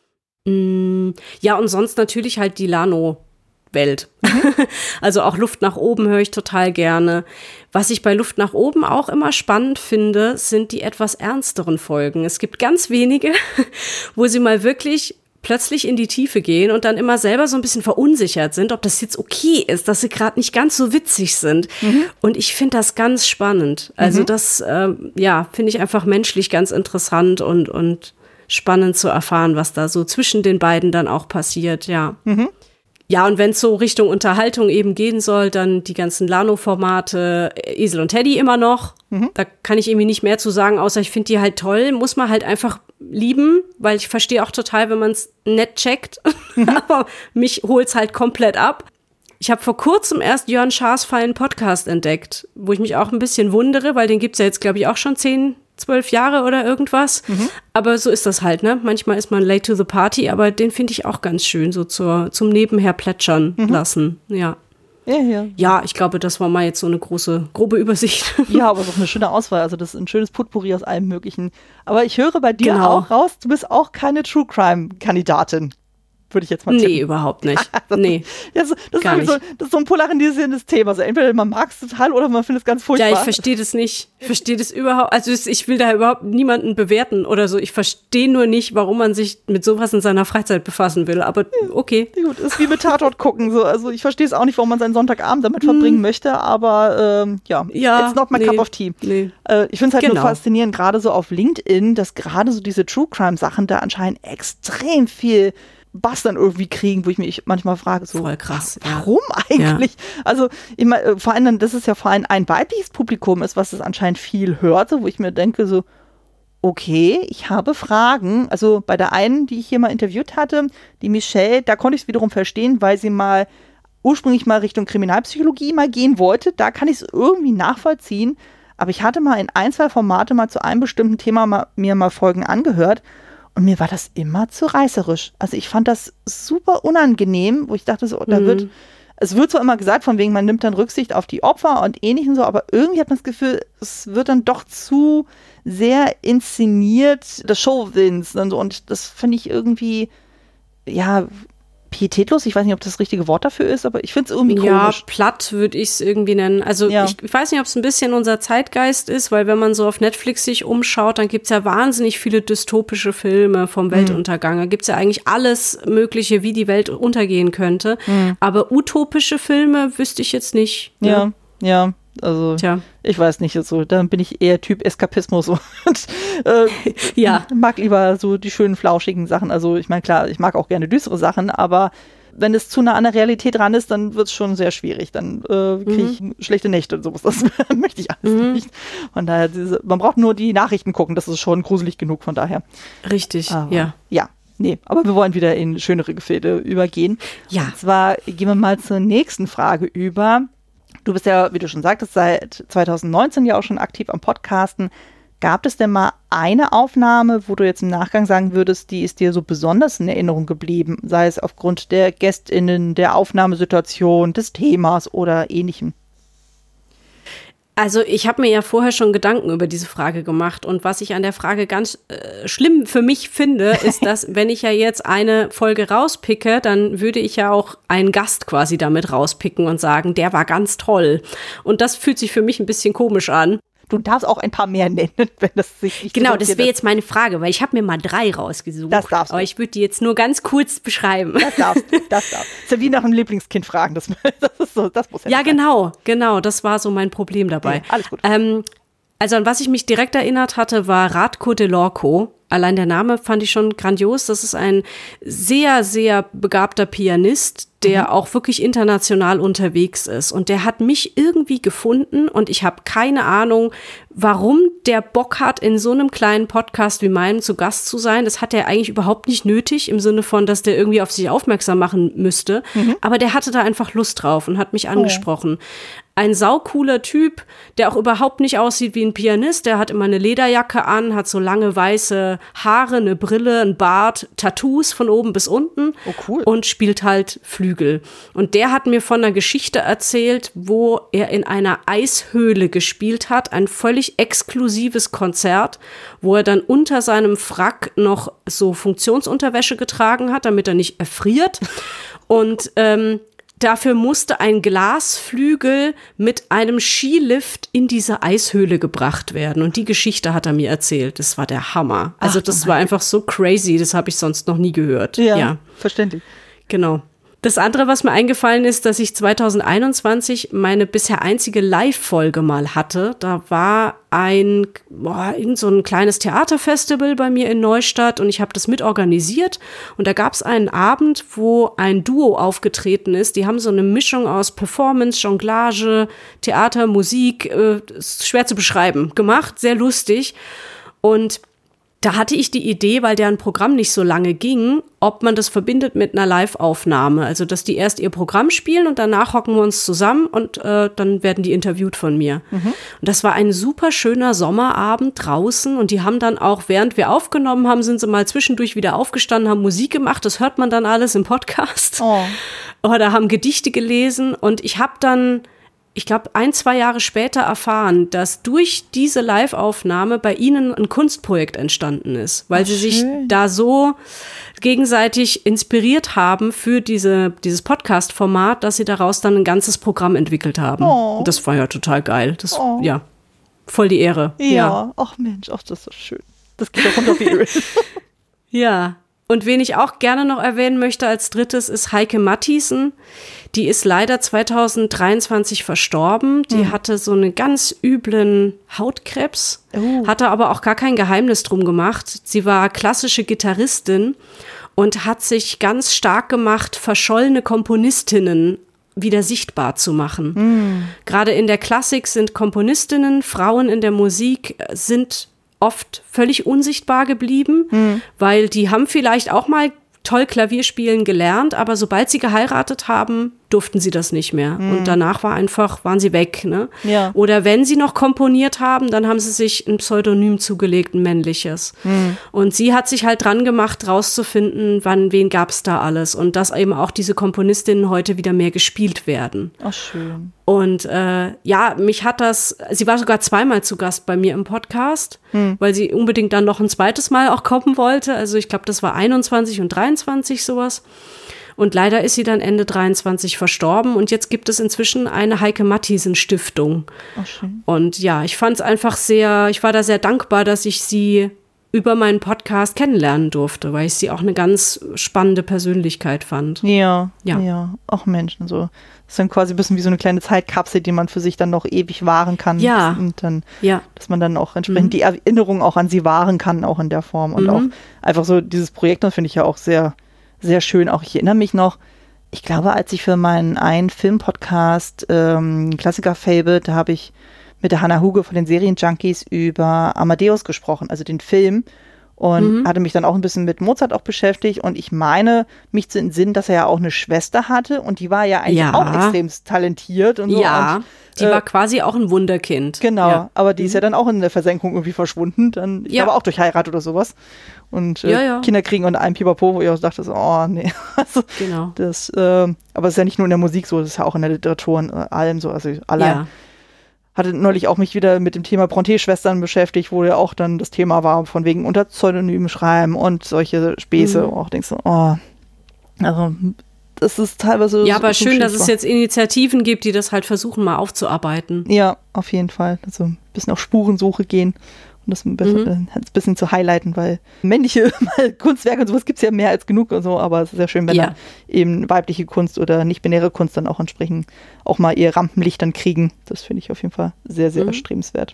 Mm, ja, und sonst natürlich halt die Lano Welt. Mhm. Also auch Luft nach oben höre ich total gerne. Was ich bei Luft nach oben auch immer spannend finde, sind die etwas ernsteren Folgen. Es gibt ganz wenige, wo sie mal wirklich plötzlich in die Tiefe gehen und dann immer selber so ein bisschen verunsichert sind, ob das jetzt okay ist, dass sie gerade nicht ganz so witzig sind. Mhm. Und ich finde das ganz spannend. Also mhm. das, äh, ja, finde ich einfach menschlich ganz interessant und, und spannend zu erfahren, was da so zwischen den beiden dann auch passiert, ja. Mhm. Ja, und wenn es so Richtung Unterhaltung eben gehen soll, dann die ganzen Lano-Formate, Esel und Teddy immer noch. Mhm. Da kann ich irgendwie nicht mehr zu sagen, außer ich finde die halt toll. Muss man halt einfach lieben, weil ich verstehe auch total, wenn man es nett checkt. Mhm. Aber mich holt's halt komplett ab. Ich habe vor kurzem erst Jörn Schaas feinen Podcast entdeckt, wo ich mich auch ein bisschen wundere, weil den gibt's ja jetzt, glaube ich, auch schon zehn, zwölf Jahre oder irgendwas. Mhm. Aber so ist das halt, ne? Manchmal ist man late to the party, aber den finde ich auch ganz schön, so zur, zum Nebenher plätschern mhm. lassen, ja. Ja, ja. Ja, ich glaube, das war mal jetzt so eine große, grobe Übersicht. Ja, aber es ist auch eine schöne Auswahl. Also das ist ein schönes Potpourri aus allem Möglichen. Aber ich höre bei dir genau. auch raus, du bist auch keine True-Crime-Kandidatin. Würde ich jetzt mal tippen. Nee, überhaupt nicht. das nee, ist, das, ist, das, ist so, das ist so ein polarisierendes Thema. Also entweder man mag es total oder man findet es ganz furchtbar. Ja, ich verstehe das nicht. Ich verstehe das überhaupt. Also ich will da überhaupt niemanden bewerten oder so. Ich verstehe nur nicht, warum man sich mit sowas in seiner Freizeit befassen will. Aber okay. Ja, gut, ist wie mit Tatort gucken. So. Also ich verstehe es auch nicht, warum man seinen Sonntagabend damit verbringen hm. möchte. Aber ähm, ja, ja, it's not my nee, cup of tea. Nee. Äh, ich finde es halt genau. nur faszinierend, gerade so auf LinkedIn, dass gerade so diese True-Crime-Sachen da anscheinend extrem viel Bass dann irgendwie kriegen, wo ich mich manchmal frage, so, voll krass, warum ja. eigentlich? Ja. Also, ich meine, vor allem, dass es ja vor allem ein weibliches Publikum ist, was es anscheinend viel hört, wo ich mir denke, so, okay, ich habe Fragen. Also bei der einen, die ich hier mal interviewt hatte, die Michelle, da konnte ich es wiederum verstehen, weil sie mal ursprünglich mal Richtung Kriminalpsychologie mal gehen wollte. Da kann ich es irgendwie nachvollziehen. Aber ich hatte mal in ein, zwei Formate mal zu einem bestimmten Thema mal, mir mal Folgen angehört. Und mir war das immer zu reißerisch. Also ich fand das super unangenehm, wo ich dachte so, da mhm. wird, es wird zwar immer gesagt, von wegen, man nimmt dann Rücksicht auf die Opfer und ähnlichen so, aber irgendwie hat man das Gefühl, es wird dann doch zu sehr inszeniert, das Showwins und so. Und das finde ich irgendwie, ja, pietätlos. Ich weiß nicht, ob das das richtige Wort dafür ist, aber ich finde es irgendwie komisch. Ja, platt würde ich es irgendwie nennen. Also ja. ich, ich weiß nicht, ob es ein bisschen unser Zeitgeist ist, weil wenn man so auf Netflix sich umschaut, dann gibt es ja wahnsinnig viele dystopische Filme vom Weltuntergang. Mhm. Da gibt es ja eigentlich alles Mögliche, wie die Welt untergehen könnte. Mhm. Aber utopische Filme wüsste ich jetzt nicht. Ne? Ja, ja. Also, Tja. ich weiß nicht, so, dann bin ich eher Typ Eskapismus und äh, ja. mag lieber so die schönen, flauschigen Sachen. Also, ich meine, klar, ich mag auch gerne düstere Sachen, aber wenn es zu nah an der Realität dran ist, dann wird es schon sehr schwierig. Dann äh, kriege ich mhm. schlechte Nächte und sowas. Das möchte ich alles mhm. nicht. Von daher, diese, man braucht nur die Nachrichten gucken, das ist schon gruselig genug, von daher. Richtig, aber, ja. Ja. Nee, aber wir wollen wieder in schönere Gefilde übergehen. Ja. Und zwar gehen wir mal zur nächsten Frage über. Du bist ja, wie du schon sagtest, seit zwanzig neunzehn ja auch schon aktiv am Podcasten. Gab es denn mal eine Aufnahme, wo du jetzt im Nachgang sagen würdest, die ist dir so besonders in Erinnerung geblieben? Sei es aufgrund der GästInnen, der Aufnahmesituation, des Themas oder ähnlichem? Also ich habe mir ja vorher schon Gedanken über diese Frage gemacht und was ich an der Frage ganz äh, schlimm für mich finde, ist, dass wenn ich ja jetzt eine Folge rauspicke, dann würde ich ja auch einen Gast quasi damit rauspicken und sagen, der war ganz toll. Und das fühlt sich für mich ein bisschen komisch an. Du darfst auch ein paar mehr nennen, wenn das sich nicht Genau, das wäre jetzt meine Frage, weil ich habe mir mal drei rausgesucht. Das darfst du. Aber ich würde die jetzt nur ganz kurz beschreiben. Das darfst du, das darfst du. Das ist ja wie nach einem Lieblingskind fragen. Das, das ist so, das muss ja Ja, genau, genau. Das war so mein Problem dabei. Ja, alles gut. Ähm, also an was ich mich direkt erinnert hatte, war Radko Delorco. Allein der Name fand ich schon grandios. Das ist ein sehr, sehr begabter Pianist, der mhm. auch wirklich international unterwegs ist. Und der hat mich irgendwie gefunden und ich habe keine Ahnung, warum der Bock hat, in so einem kleinen Podcast wie meinem zu Gast zu sein. Das hat er eigentlich überhaupt nicht nötig, im Sinne von, dass der irgendwie auf sich aufmerksam machen müsste. Mhm. Aber der hatte da einfach Lust drauf und hat mich angesprochen. Oh. Ein saucooler Typ, der auch überhaupt nicht aussieht wie ein Pianist. Der hat immer eine Lederjacke an, hat so lange weiße Haare, eine Brille, ein Bart, Tattoos von oben bis unten. Oh, cool. Und spielt halt Flügel. Und der hat mir von einer Geschichte erzählt, wo er in einer Eishöhle gespielt hat. Ein völlig exklusives Konzert, wo er dann unter seinem Frack noch so Funktionsunterwäsche getragen hat, damit er nicht erfriert. Und ähm, dafür musste ein Glasflügel mit einem Skilift in diese Eishöhle gebracht werden. Und die Geschichte hat er mir erzählt. Das war der Hammer. Also Ach, das war einfach so crazy, das habe ich sonst noch nie gehört. Ja, ja, verständlich. Genau. Das andere, was mir eingefallen ist, dass ich zwanzig einundzwanzig meine bisher einzige Live-Folge mal hatte. Da war ein, boah, irgend so ein kleines Theaterfestival bei mir in Neustadt und ich habe das mitorganisiert. Und da gab es einen Abend, wo ein Duo aufgetreten ist. Die haben so eine Mischung aus Performance, Jonglage, Theater, Musik, äh, ist schwer zu beschreiben, gemacht, sehr lustig. Und da hatte ich die Idee, weil deren Programm nicht so lange ging, ob man das verbindet mit einer Live-Aufnahme. Also, dass die erst ihr Programm spielen und danach hocken wir uns zusammen und äh, dann werden die interviewt von mir. Mhm. Und das war ein super schöner Sommerabend draußen und die haben dann auch, während wir aufgenommen haben, sind sie mal zwischendurch wieder aufgestanden, haben Musik gemacht. Das hört man dann alles im Podcast. Oh. Oder haben Gedichte gelesen und ich habe dann ich glaube, ein, zwei Jahre später erfahren, dass durch diese Live-Aufnahme bei ihnen ein Kunstprojekt entstanden ist, weil Ach, sie sich schön. da so gegenseitig inspiriert haben für diese, dieses Podcast-Format, dass sie daraus dann ein ganzes Programm entwickelt haben. Oh. Und das war ja total geil. Das, oh. ja, voll die Ehre. Ja, ja. Ach Mensch, ach, das ist so schön. Das geht auch runter wie Öl. Ja. Und wen ich auch gerne noch erwähnen möchte als drittes ist Heike Matthiessen. Die ist leider zwanzig dreiundzwanzig verstorben. Die mhm. hatte so einen ganz üblen Hautkrebs, uh. hatte aber auch gar kein Geheimnis drum gemacht. Sie war klassische Gitarristin und hat sich ganz stark gemacht, verschollene Komponistinnen wieder sichtbar zu machen. Mhm. Gerade in der Klassik sind Komponistinnen, Frauen in der Musik sind oft völlig unsichtbar geblieben, hm. weil die haben vielleicht auch mal toll Klavier spielen gelernt, aber sobald sie geheiratet haben, durften sie das nicht mehr. Hm. Und danach war einfach, waren sie weg. Ne? Ja. Oder wenn sie noch komponiert haben, dann haben sie sich ein Pseudonym zugelegt, ein männliches. Hm. Und sie hat sich halt dran gemacht, rauszufinden, wann, wen gab es da alles. Und dass eben auch diese Komponistinnen heute wieder mehr gespielt werden. Ach, schön. Und äh, ja, mich hat das, sie war sogar zweimal zu Gast bei mir im Podcast, hm. weil sie unbedingt dann noch ein zweites Mal auch kommen wollte. Also ich glaube, das war einundzwanzig und dreiundzwanzig sowas. Und leider ist sie dann Ende dreiundzwanzig verstorben und jetzt gibt es inzwischen eine Heike Matthiessen Stiftung. Ach, schön. Und ja, ich fand es einfach sehr, ich war da sehr dankbar, dass ich sie über meinen Podcast kennenlernen durfte, weil ich sie auch eine ganz spannende Persönlichkeit fand. Ja, ja. ja. Ach Mensch, also das ist dann quasi ein bisschen wie so eine kleine Zeitkapsel, die man für sich dann noch ewig wahren kann. Ja. Und dann, ja. dass man dann auch entsprechend mhm. die Erinnerung auch an sie wahren kann, auch in der Form. Und mhm. auch einfach so dieses Projekt, das finde ich ja auch sehr sehr schön. Auch ich erinnere mich noch, ich glaube, als ich für meinen einen Filmpodcast ähm, Klassiker-Fable, da habe ich mit der Hannah Huge von den Serienjunkies über Amadeus gesprochen, also den Film. Und mhm. hatte mich dann auch ein bisschen mit Mozart auch beschäftigt. Und ich meine, mich zu entsinnen, dass er ja auch eine Schwester hatte. Und die war ja eigentlich ja. auch extrem talentiert. Und so. Ja, und, die äh, war quasi auch ein Wunderkind. Genau, ja. aber die ist ja dann auch in der Versenkung irgendwie verschwunden. Dann, ich ja. glaube auch durch Heirat oder sowas. Und äh, ja, ja. Kinder kriegen und ein Pipapo, wo ich auch dachte, so, oh nee. Also, genau. Das, äh, aber es ist ja nicht nur in der Musik so, das ist ja auch in der Literatur und äh, allem so. Also allein. Ja. Hatte neulich auch mich wieder mit dem Thema Brontë-Schwestern beschäftigt, wo ja auch dann das Thema war, von wegen unter Pseudonymen schreiben und solche Späße. Mhm. Auch denkst du, oh, also das ist teilweise. Ja, aber so schön, dass es jetzt Initiativen gibt, die das halt versuchen, mal aufzuarbeiten. Ja, auf jeden Fall. Also ein bisschen auf Spurensuche gehen und das ein bisschen, mhm. ein bisschen zu highlighten, weil männliche Kunstwerke und sowas gibt es ja mehr als genug und so, aber es ist sehr schön, wenn ja. dann eben weibliche Kunst oder nicht-binäre Kunst dann auch entsprechend auch mal ihr Rampenlicht dann kriegen. Das finde ich auf jeden Fall sehr, sehr mhm. erstrebenswert.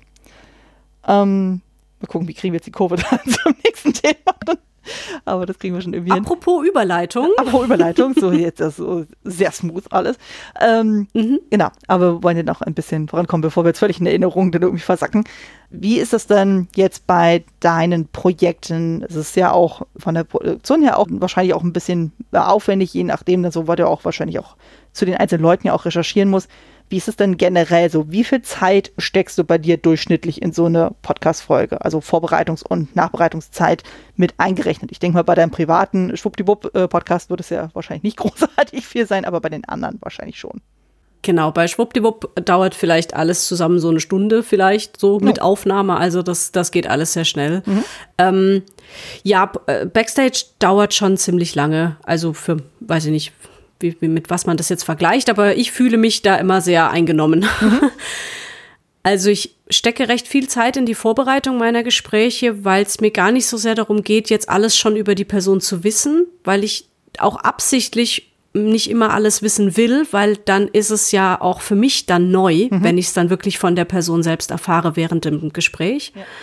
Ähm, mal gucken, wie kriegen wir jetzt die Kurve dann zum nächsten Thema dann. Aber das kriegen wir schon irgendwie Apropos hin. Überleitung. Apropos Überleitung, so jetzt das so sehr smooth alles. Ähm, mhm. Genau, aber wir wollen ja noch ein bisschen vorankommen, bevor wir jetzt völlig in Erinnerung dann irgendwie versacken. Wie ist das denn jetzt bei deinen Projekten? Es ist ja auch von der Produktion her auch wahrscheinlich auch ein bisschen aufwendig, je nachdem, so weil du auch wahrscheinlich auch zu den einzelnen Leuten ja auch recherchieren musst. Wie ist es denn generell so? Wie viel Zeit steckst du bei dir durchschnittlich in so eine Podcast-Folge? Also Vorbereitungs- und Nachbereitungszeit mit eingerechnet. Ich denke mal, bei deinem privaten Schwuppdiwupp-Podcast wird es ja wahrscheinlich nicht großartig viel sein, aber bei den anderen wahrscheinlich schon. Genau, bei Schwuppdiwupp dauert vielleicht alles zusammen so eine Stunde vielleicht so mit ja. Aufnahme. Also das, das geht alles sehr schnell. Mhm. Ähm, ja, Backstage dauert schon ziemlich lange. Also für, weiß ich nicht, wie, wie, mit was man das jetzt vergleicht, aber ich fühle mich da immer sehr eingenommen. Mhm. Also ich stecke recht viel Zeit in die Vorbereitung meiner Gespräche, weil es mir gar nicht so sehr darum geht, jetzt alles schon über die Person zu wissen, weil ich auch absichtlich nicht immer alles wissen will, weil dann ist es ja auch für mich dann neu, mhm. wenn ich es dann wirklich von der Person selbst erfahre während dem Gespräch. Ja.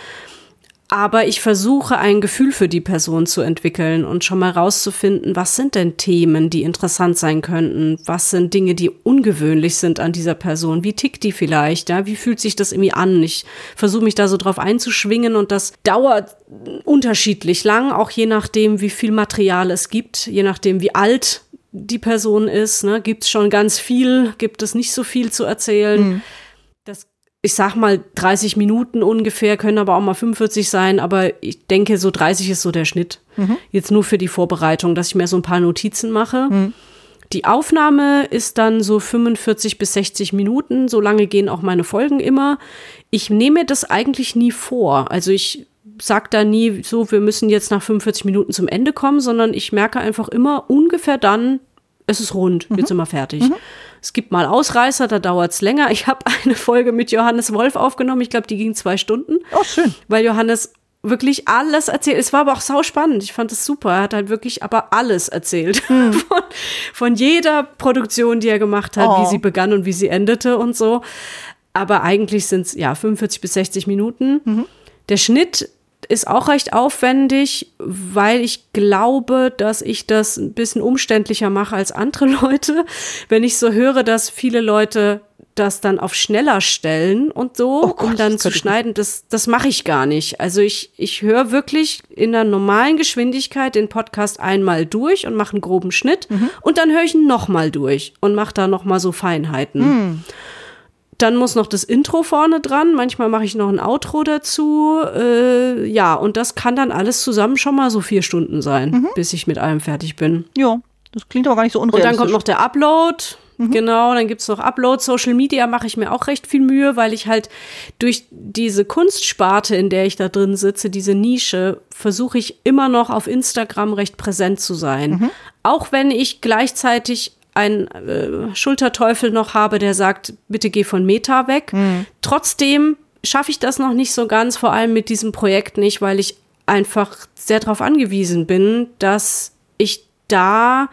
Aber ich versuche, ein Gefühl für die Person zu entwickeln und schon mal rauszufinden, was sind denn Themen, die interessant sein könnten? Was sind Dinge, die ungewöhnlich sind an dieser Person? Wie tickt die vielleicht? Ja? Wie fühlt sich das irgendwie an? Ich versuche mich da so drauf einzuschwingen und das dauert unterschiedlich lang, auch je nachdem, wie viel Material es gibt, je nachdem, wie alt die Person ist. Ne? Gibt es schon ganz viel? Gibt es nicht so viel zu erzählen? Mhm. Das Ich sag mal dreißig Minuten ungefähr, können aber auch mal fünfundvierzig sein, aber ich denke, so dreißig ist so der Schnitt. Mhm. Jetzt nur für die Vorbereitung, dass ich mir so ein paar Notizen mache. Mhm. Die Aufnahme ist dann so fünfundvierzig bis sechzig Minuten, so lange gehen auch meine Folgen immer. Ich nehme das eigentlich nie vor, also ich sag da nie so, wir müssen jetzt nach fünfundvierzig Minuten zum Ende kommen, sondern ich merke einfach immer ungefähr dann, es ist rund, mhm. jetzt sind wir fertig. Mhm. Es gibt mal Ausreißer, da dauert es länger. Ich habe eine Folge mit Johannes Wolf aufgenommen. Ich glaube, die ging zwei Stunden. Oh, schön. Weil Johannes wirklich alles erzählt. Es war aber auch sauspannend. Ich fand es super. Er hat halt wirklich aber alles erzählt. Hm. Von, von jeder Produktion, die er gemacht hat, oh. wie sie begann und wie sie endete und so. Aber eigentlich sind es ja fünfundvierzig bis sechzig Minuten. Mhm. Der Schnitt ist auch recht aufwendig, weil ich glaube, dass ich das ein bisschen umständlicher mache als andere Leute. Wenn ich so höre, dass viele Leute das dann auf schneller stellen und so, oh Gott, um dann zu schneiden, das, das mache ich gar nicht. Also ich, ich höre wirklich in der normalen Geschwindigkeit den Podcast einmal durch und mache einen groben Schnitt mhm. und dann höre ich ihn nochmal durch und mache da nochmal so Feinheiten. Mhm. Dann muss noch das Intro vorne dran. Manchmal mache ich noch ein Outro dazu. Äh, ja, und das kann dann alles zusammen schon mal so vier Stunden sein, mhm. bis ich mit allem fertig bin. Ja, das klingt aber gar nicht so unrealistisch. Und dann kommt noch der Upload. Mhm. Genau, dann gibt's noch Upload. Social Media mache ich mir auch recht viel Mühe, weil ich halt durch diese Kunstsparte, in der ich da drin sitze, diese Nische, versuche ich immer noch auf Instagram recht präsent zu sein. Mhm. Auch wenn ich gleichzeitig ein äh, Schulterteufel noch habe, der sagt, bitte geh von Meta weg. Mhm. Trotzdem schaffe ich das noch nicht so ganz, vor allem mit diesem Projekt nicht, weil ich einfach sehr darauf angewiesen bin, dass ich da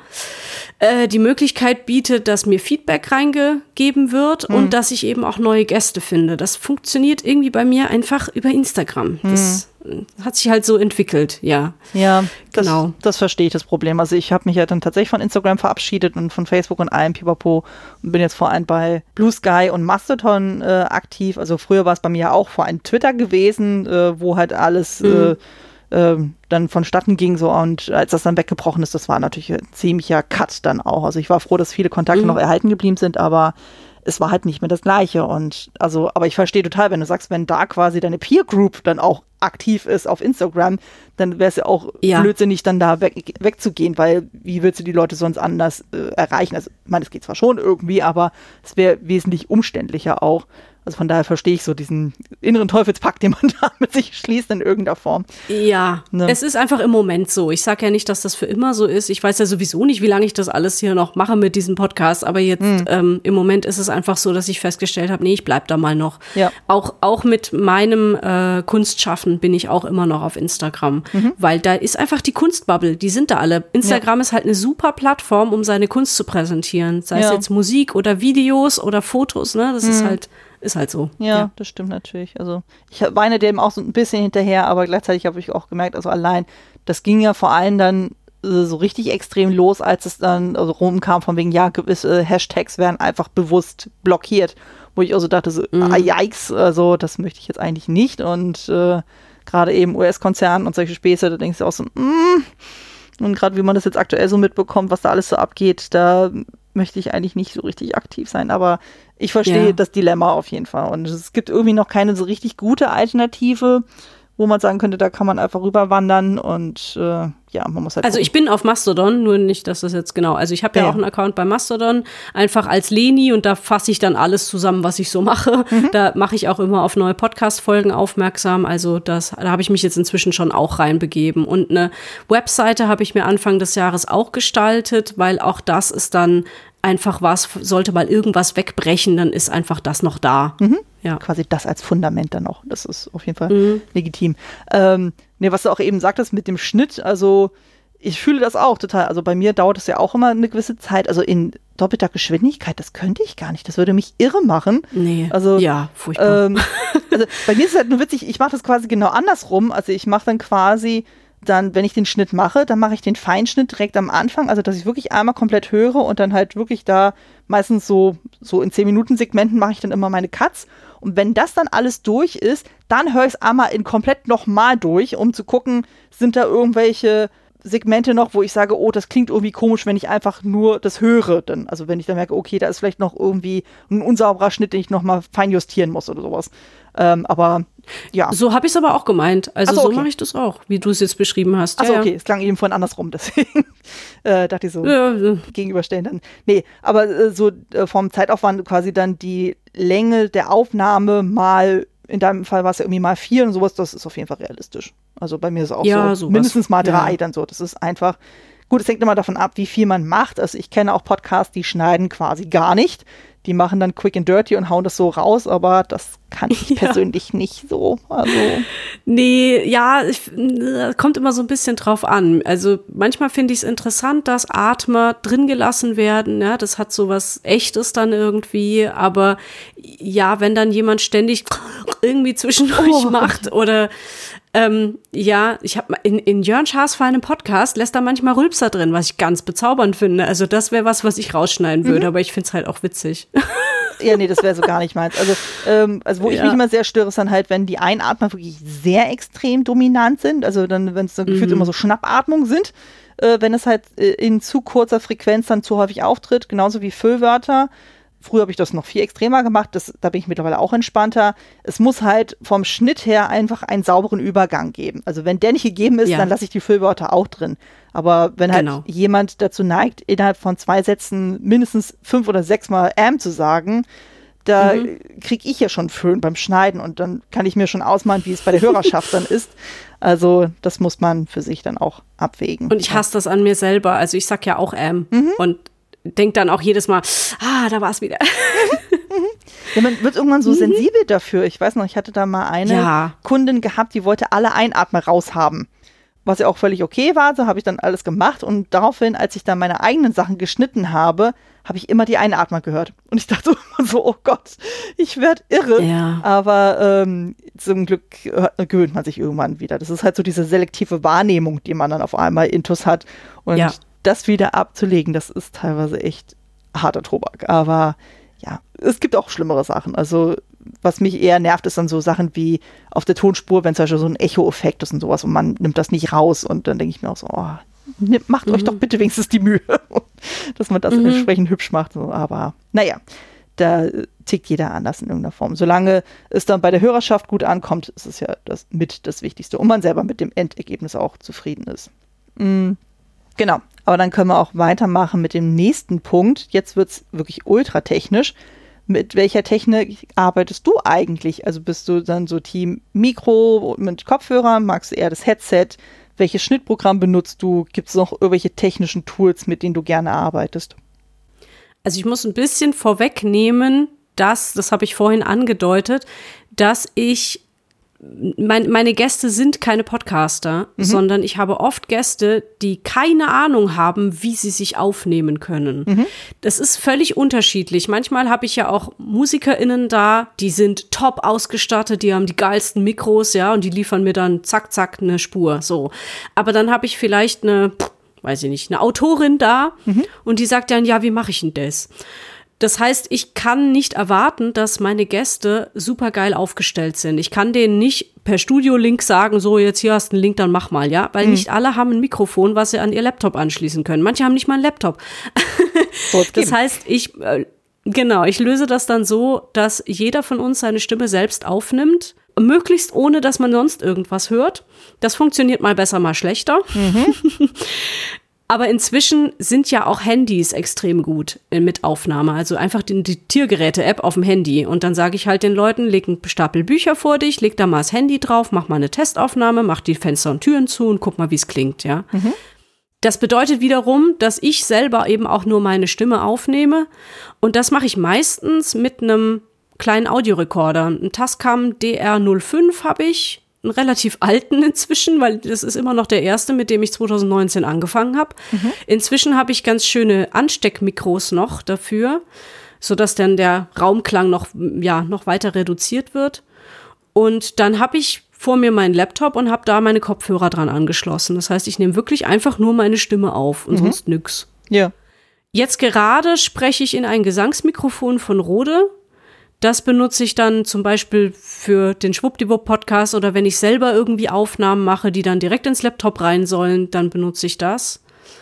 äh, die Möglichkeit biete, dass mir Feedback reingegeben wird mhm. und dass ich eben auch neue Gäste finde. Das funktioniert irgendwie bei mir einfach über Instagram. Mhm. Das hat sich halt so entwickelt, ja. Ja, das, genau. Das verstehe ich, das Problem. Also ich habe mich ja dann tatsächlich von Instagram verabschiedet und von Facebook und allem Pipapo und bin jetzt vor allem bei Blue Sky und Mastodon äh, aktiv. Also früher war es bei mir ja auch vor allem Twitter gewesen, äh, wo halt alles mhm. äh, äh, dann vonstatten ging so, und als das dann weggebrochen ist, das war natürlich ein ziemlicher Cut dann auch. Also ich war froh, dass viele Kontakte mhm. noch erhalten geblieben sind, aber es war halt nicht mehr das Gleiche. Und also, aber ich verstehe total, wenn du sagst, wenn da quasi deine Peer Group dann auch aktiv ist auf Instagram, dann wäre es ja auch ja. blödsinnig, dann da weg, wegzugehen, weil wie willst du die Leute sonst anders äh, erreichen? Also, ich meine, es geht zwar schon irgendwie, aber es wäre wesentlich umständlicher auch. Also von daher verstehe ich so diesen inneren Teufelspakt, den man da mit sich schließt in irgendeiner Form. Ja, ne? Es ist einfach im Moment so. Ich sage ja nicht, dass das für immer so ist. Ich weiß ja sowieso nicht, wie lange ich das alles hier noch mache mit diesem Podcast. Aber jetzt mhm. ähm, im Moment ist es einfach so, dass ich festgestellt habe, nee, ich bleib da mal noch. Ja. Auch, auch mit meinem äh, Kunstschaffen bin ich auch immer noch auf Instagram. Mhm. Weil da ist einfach die Kunstbubble, die sind da alle. Instagram ja. ist halt eine super Plattform, um seine Kunst zu präsentieren. Sei ja. es jetzt Musik oder Videos oder Fotos, ne? Das mhm. ist halt Ist halt so. Ja, ja, das stimmt natürlich. Also ich weine dem auch so ein bisschen hinterher, aber gleichzeitig habe ich auch gemerkt, also allein, das ging ja vor allem dann äh, so richtig extrem los, als es dann also rumkam von wegen, ja, gewisse Hashtags werden einfach bewusst blockiert, wo ich also dachte, so, mhm. ah, yikes, also das möchte ich jetzt eigentlich nicht. Und äh, gerade eben U S-Konzernen und solche Späße, da denkst du auch so, mm. Und gerade wie man das jetzt aktuell so mitbekommt, was da alles so abgeht, da möchte ich eigentlich nicht so richtig aktiv sein, aber ich verstehe ja. das Dilemma auf jeden Fall. Und es gibt irgendwie noch keine so richtig gute Alternative, wo man sagen könnte, da kann man einfach rüberwandern und äh, ja, man muss halt Also gucken. ich bin auf Mastodon, nur nicht, dass das jetzt genau, also ich habe ja, ja auch einen Account bei Mastodon, einfach als Leni und da fasse ich dann alles zusammen, was ich so mache. Mhm. Da mache ich auch immer auf neue Podcast-Folgen aufmerksam, also das, da habe ich mich jetzt inzwischen schon auch reinbegeben. Und eine Webseite habe ich mir Anfang des Jahres auch gestaltet, weil auch das ist dann einfach was, sollte mal irgendwas wegbrechen, dann ist einfach das noch da. Mhm. Ja. Quasi das als Fundament dann noch. Das ist auf jeden Fall mhm. legitim. Ähm, ne, was du auch eben sagtest mit dem Schnitt, also ich fühle das auch total. Also bei mir dauert es ja auch immer eine gewisse Zeit. Also in doppelter Geschwindigkeit, das könnte ich gar nicht. Das würde mich irre machen. Nee, also, ja, furchtbar. Ähm, also bei mir ist es halt nur witzig, ich mache das quasi genau andersrum. Also ich mache dann quasi dann, wenn ich den Schnitt mache, dann mache ich den Feinschnitt direkt am Anfang, also dass ich wirklich einmal komplett höre und dann halt wirklich da meistens so, so in zehn Minuten Segmenten mache ich dann immer meine Cuts. Und wenn das dann alles durch ist, dann höre ich es einmal in komplett nochmal durch, um zu gucken, sind da irgendwelche Segmente noch, wo ich sage, oh, das klingt irgendwie komisch, wenn ich einfach nur das höre. Dann, also wenn ich dann merke, okay, da ist vielleicht noch irgendwie ein unsauberer Schnitt, den ich nochmal fein justieren muss oder sowas. Ähm, aber ja. So habe ich es aber auch gemeint. Also so, so okay. mache ich das auch, wie du es jetzt beschrieben hast. Achso, ja, okay, ja. es klang eben vorhin andersrum, deswegen äh, dachte ich so, ja, ja. gegenüberstellen dann. Nee, aber äh, so äh, vom Zeitaufwand quasi dann die Länge der Aufnahme mal, in deinem Fall war es ja irgendwie mal vier und sowas, das ist auf jeden Fall realistisch. Also bei mir ist es auch ja, so, sowas. mindestens mal drei ja. dann so. Das ist einfach, gut, es hängt immer davon ab, wie viel man macht. Also ich kenne auch Podcasts, die schneiden quasi gar nicht. Die machen dann quick and dirty und hauen das so raus, aber das kann ich ja. persönlich nicht so. Also. Nee, ja, ich, kommt immer so ein bisschen drauf an. Also manchmal finde ich es interessant, dass Atmer drin gelassen werden. Ja, das hat so was Echtes dann irgendwie. Aber ja, wenn dann jemand ständig irgendwie zwischendurch oh. macht oder Ähm, ja, ich habe in, in Jörn Schaas für einen Podcast lässt er manchmal Rülpser drin, was ich ganz bezaubernd finde. Also das wäre was, was ich rausschneiden würde, mhm. aber ich finde es halt auch witzig. Ja, nee, das wäre so gar nicht meins. Also, ähm, also wo ja. ich mich immer sehr störe, ist dann halt, wenn die Einatmer wirklich sehr extrem dominant sind. Also dann, wenn es so gefühlt mhm. immer so Schnappatmungen sind, äh, wenn es halt äh, in zu kurzer Frequenz dann zu häufig auftritt, genauso wie Füllwörter. Früher habe ich das noch viel extremer gemacht, das, da bin ich mittlerweile auch entspannter. Es muss halt vom Schnitt her einfach einen sauberen Übergang geben. Also wenn der nicht gegeben ist, ja. dann lasse ich die Füllwörter auch drin. Aber wenn halt genau. jemand dazu neigt, innerhalb von zwei Sätzen mindestens fünf oder sechs Mal am zu sagen, da mhm. kriege ich ja schon Föhn beim Schneiden und dann kann ich mir schon ausmalen, wie es bei der Hörerschaft dann ist. Also das muss man für sich dann auch abwägen. Und ich hasse das an mir selber. Also ich sag ja auch am mhm. und denke dann auch jedes Mal, ah, da war es wieder. Ja, man wird irgendwann so mhm. sensibel dafür. Ich weiß noch, ich hatte da mal eine ja. Kundin gehabt, die wollte alle Einatmer raushaben. Was ja auch völlig okay war, so habe ich dann alles gemacht. Und daraufhin, als ich dann meine eigenen Sachen geschnitten habe, habe ich immer die Einatmer gehört. Und ich dachte immer so, oh Gott, ich werde irre. Ja. Aber ähm, zum Glück gewöhnt man sich irgendwann wieder. Das ist halt so diese selektive Wahrnehmung, die man dann auf einmal intus hat. Und ja. das wieder abzulegen, das ist teilweise echt harter Tobak. Aber ja, es gibt auch schlimmere Sachen. Also was mich eher nervt, ist dann so Sachen wie auf der Tonspur, wenn zum Beispiel so ein Echo-Effekt ist und sowas und man nimmt das nicht raus und dann denke ich mir auch so, oh, macht mhm. euch doch bitte wenigstens die Mühe, dass man das mhm. entsprechend hübsch macht. So, aber naja, da tickt jeder anders in irgendeiner Form. Solange es dann bei der Hörerschaft gut ankommt, ist es ja das mit das Wichtigste und man selber mit dem Endergebnis auch zufrieden ist. Mhm. Genau, aber dann können wir auch weitermachen mit dem nächsten Punkt. Jetzt wird es wirklich ultratechnisch. Mit welcher Technik arbeitest du eigentlich? Also bist du dann so Team Mikro mit Kopfhörer? Magst du eher das Headset? Welches Schnittprogramm benutzt du? Gibt es noch irgendwelche technischen Tools, mit denen du gerne arbeitest? Also ich muss ein bisschen vorwegnehmen, dass, das habe ich vorhin angedeutet, dass ich Mein, meine Gäste sind keine Podcaster, mhm. sondern ich habe oft Gäste, die keine Ahnung haben, wie sie sich aufnehmen können. Mhm. Das ist völlig unterschiedlich. Manchmal habe ich ja auch MusikerInnen da, die sind top ausgestattet, die haben die geilsten Mikros, ja, und die liefern mir dann zack, zack eine Spur, so. Aber dann habe ich vielleicht eine, weiß ich nicht, eine Autorin da mhm. und die sagt dann, ja, wie mache ich denn das? Das heißt, ich kann nicht erwarten, dass meine Gäste super geil aufgestellt sind. Ich kann denen nicht per Studio-Link sagen, so, jetzt hier hast du einen Link, dann mach mal, ja? Weil mhm. nicht alle haben ein Mikrofon, was sie an ihr Laptop anschließen können. Manche haben nicht mal einen Laptop. Das heißt, ich, äh, genau, ich löse das dann so, dass jeder von uns seine Stimme selbst aufnimmt. möglichst ohne, dass man sonst irgendwas hört. Das funktioniert mal besser, mal schlechter. Mhm. Aber inzwischen sind ja auch Handys extrem gut mit Aufnahme. Also einfach die, die Tiergeräte-App auf dem Handy. Und dann sage ich halt den Leuten, leg einen Stapel Bücher vor dich, leg da mal das Handy drauf, mach mal eine Testaufnahme, mach die Fenster und Türen zu und guck mal, wie es klingt, ja. Mhm. Das bedeutet wiederum, dass ich selber eben auch nur meine Stimme aufnehme. Und das mache ich meistens mit einem kleinen Audiorekorder. Ein Tascam D R null fünf habe ich. Einen relativ alten inzwischen, weil das ist immer noch der erste, mit dem ich zwanzig neunzehn angefangen habe. Mhm. Inzwischen habe ich ganz schöne Ansteckmikros noch dafür, sodass dann der Raumklang noch, ja, noch weiter reduziert wird. Und dann habe ich vor mir meinen Laptop und habe da meine Kopfhörer dran angeschlossen. Das heißt, ich nehme wirklich einfach nur meine Stimme auf und mhm. sonst nix. Ja. Jetzt gerade spreche ich in ein Gesangsmikrofon von Rode. Das benutze ich dann zum Beispiel für den Schwuppdiwupp-Podcast oder wenn ich selber irgendwie Aufnahmen mache, die dann direkt ins Laptop rein sollen, dann benutze ich das.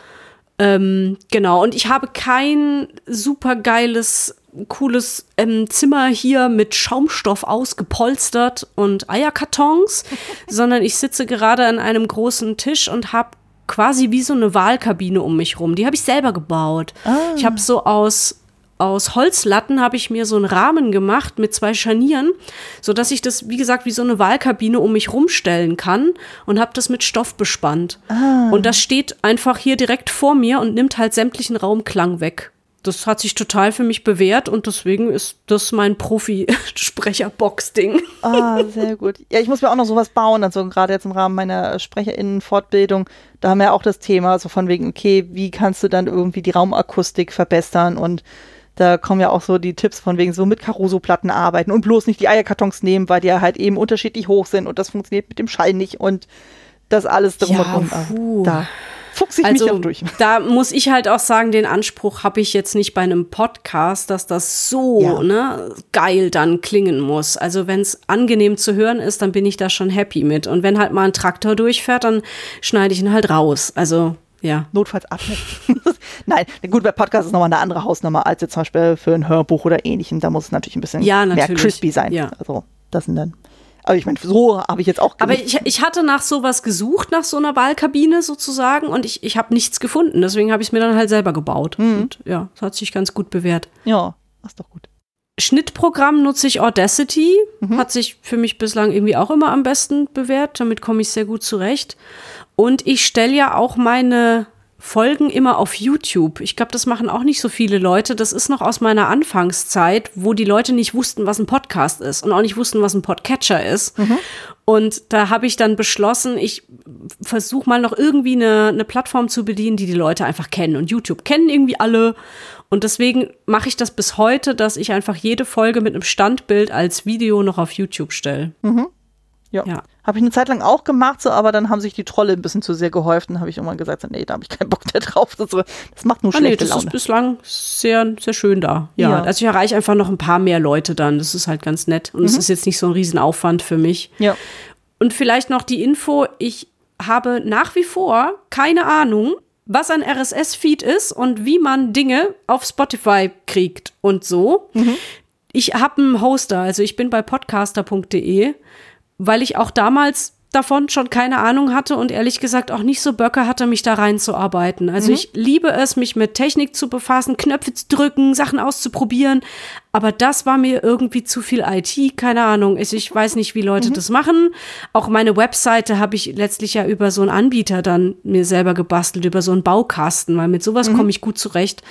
Ähm, genau, und ich habe kein super geiles, cooles ähm, Zimmer hier mit Schaumstoff ausgepolstert und Eierkartons, sondern ich sitze gerade an einem großen Tisch und habe quasi wie so eine Wahlkabine um mich rum. Die habe ich selber gebaut. Ah. Ich habe so aus Aus Holzlatten habe ich mir so einen Rahmen gemacht mit zwei Scharnieren, sodass ich das, wie gesagt, wie so eine Wahlkabine um mich rumstellen kann und habe das mit Stoff bespannt. Ah. Und das steht einfach hier direkt vor mir und nimmt halt sämtlichen Raumklang weg. Das hat sich total für mich bewährt und deswegen ist das mein Profi-Sprecher-Box-Ding. Ah, sehr gut. Ja, ich muss mir auch noch sowas bauen, also gerade jetzt im Rahmen meiner SprecherInnen-Fortbildung, da haben wir auch das Thema, so von wegen, okay, wie kannst du dann irgendwie die Raumakustik verbessern und da kommen ja auch so die Tipps von wegen so mit Caruso-Platten arbeiten und bloß nicht die Eierkartons nehmen, weil die ja halt eben unterschiedlich hoch sind und das funktioniert mit dem Schall nicht und das alles drumherum. Ja, puh. Da fuchse ich also, mich auch durch. Da muss ich halt auch sagen, den Anspruch habe ich jetzt nicht bei einem Podcast, dass das so ja. ne, geil dann klingen muss. Also wenn es angenehm zu hören ist, dann bin ich da schon happy mit. Und wenn halt mal ein Traktor durchfährt, dann schneide ich ihn halt raus. Also ja. Notfalls abnehmen. Nein, gut, bei Podcast ist nochmal eine andere Hausnummer als jetzt zum Beispiel für ein Hörbuch oder Ähnlichem. Da muss es natürlich ein bisschen ja, mehr crispy sein. Ja. Also das sind dann. Aber ich meine, so habe ich jetzt auch Aber ich, ich hatte nach sowas gesucht, nach so einer Wahlkabine sozusagen und ich, ich habe nichts gefunden. Deswegen habe ich es mir dann halt selber gebaut. Mhm. Und ja, das hat sich ganz gut bewährt. Ja, das ist doch gut. Schnittprogramm nutze ich Audacity. Mhm. Hat sich für mich bislang irgendwie auch immer am besten bewährt. Damit komme ich sehr gut zurecht. Und ich stelle ja auch meine Folgen immer auf YouTube. Ich glaube, das machen auch nicht so viele Leute. Das ist noch aus meiner Anfangszeit, wo die Leute nicht wussten, was ein Podcast ist und auch nicht wussten, was ein Podcatcher ist. Mhm. Und da habe ich dann beschlossen, ich versuche mal noch irgendwie eine, eine Plattform zu bedienen, die die Leute einfach kennen. Und YouTube kennen irgendwie alle. Und deswegen mache ich das bis heute, dass ich einfach jede Folge mit einem Standbild als Video noch auf YouTube stelle. Mhm. Ja. ja. Habe ich eine Zeit lang auch gemacht, so, aber dann haben sich die Trolle ein bisschen zu sehr gehäuft und habe ich irgendwann gesagt, so, nee, da habe ich keinen Bock mehr drauf. Das, das macht nur ah, schlechte nee, das Laune. ist bislang sehr, sehr schön da. Ja, ja. Also ich erreiche einfach noch ein paar mehr Leute dann. Das ist halt ganz nett. Und es mhm. ist jetzt nicht so ein Riesenaufwand für mich. Ja. Und vielleicht noch die Info, ich habe nach wie vor keine Ahnung, was ein R S S-Feed ist und wie man Dinge auf Spotify kriegt und so. Mhm. Ich habe einen Hoster, also ich bin bei podcaster punkt de, weil ich auch damals davon schon keine Ahnung hatte und ehrlich gesagt auch nicht so Böcke hatte, mich da reinzuarbeiten. Also mhm. ich liebe es, mich mit Technik zu befassen, Knöpfe zu drücken, Sachen auszuprobieren, aber das war mir irgendwie zu viel I T, keine Ahnung. Ich, ich weiß nicht, wie Leute mhm. das machen. Auch meine Webseite habe ich letztlich ja über so einen Anbieter dann mir selber gebastelt, über so einen Baukasten, weil mit sowas mhm. komme ich gut zurecht.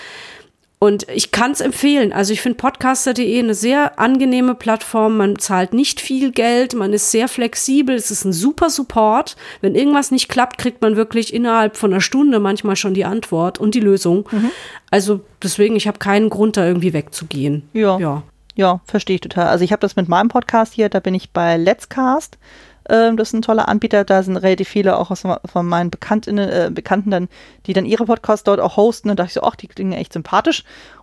Und ich kann es empfehlen. Also ich finde podcaster punkt de eine sehr angenehme Plattform. Man zahlt nicht viel Geld, man ist sehr flexibel, es ist ein super Support. Wenn irgendwas nicht klappt, kriegt man wirklich innerhalb von einer Stunde manchmal schon die Antwort und die Lösung. Mhm. Also deswegen, ich habe keinen Grund, da irgendwie wegzugehen. Ja, ja. ja verstehe ich total. Also ich habe das mit meinem Podcast hier, da bin ich bei Let's Cast. Das ist ein toller Anbieter, da sind relativ viele auch aus, von meinen Bekanntinnen, äh, Bekannten dann, die dann ihre Podcasts dort auch hosten. Und da dachte ich so, ach, die klingen echt sympathisch.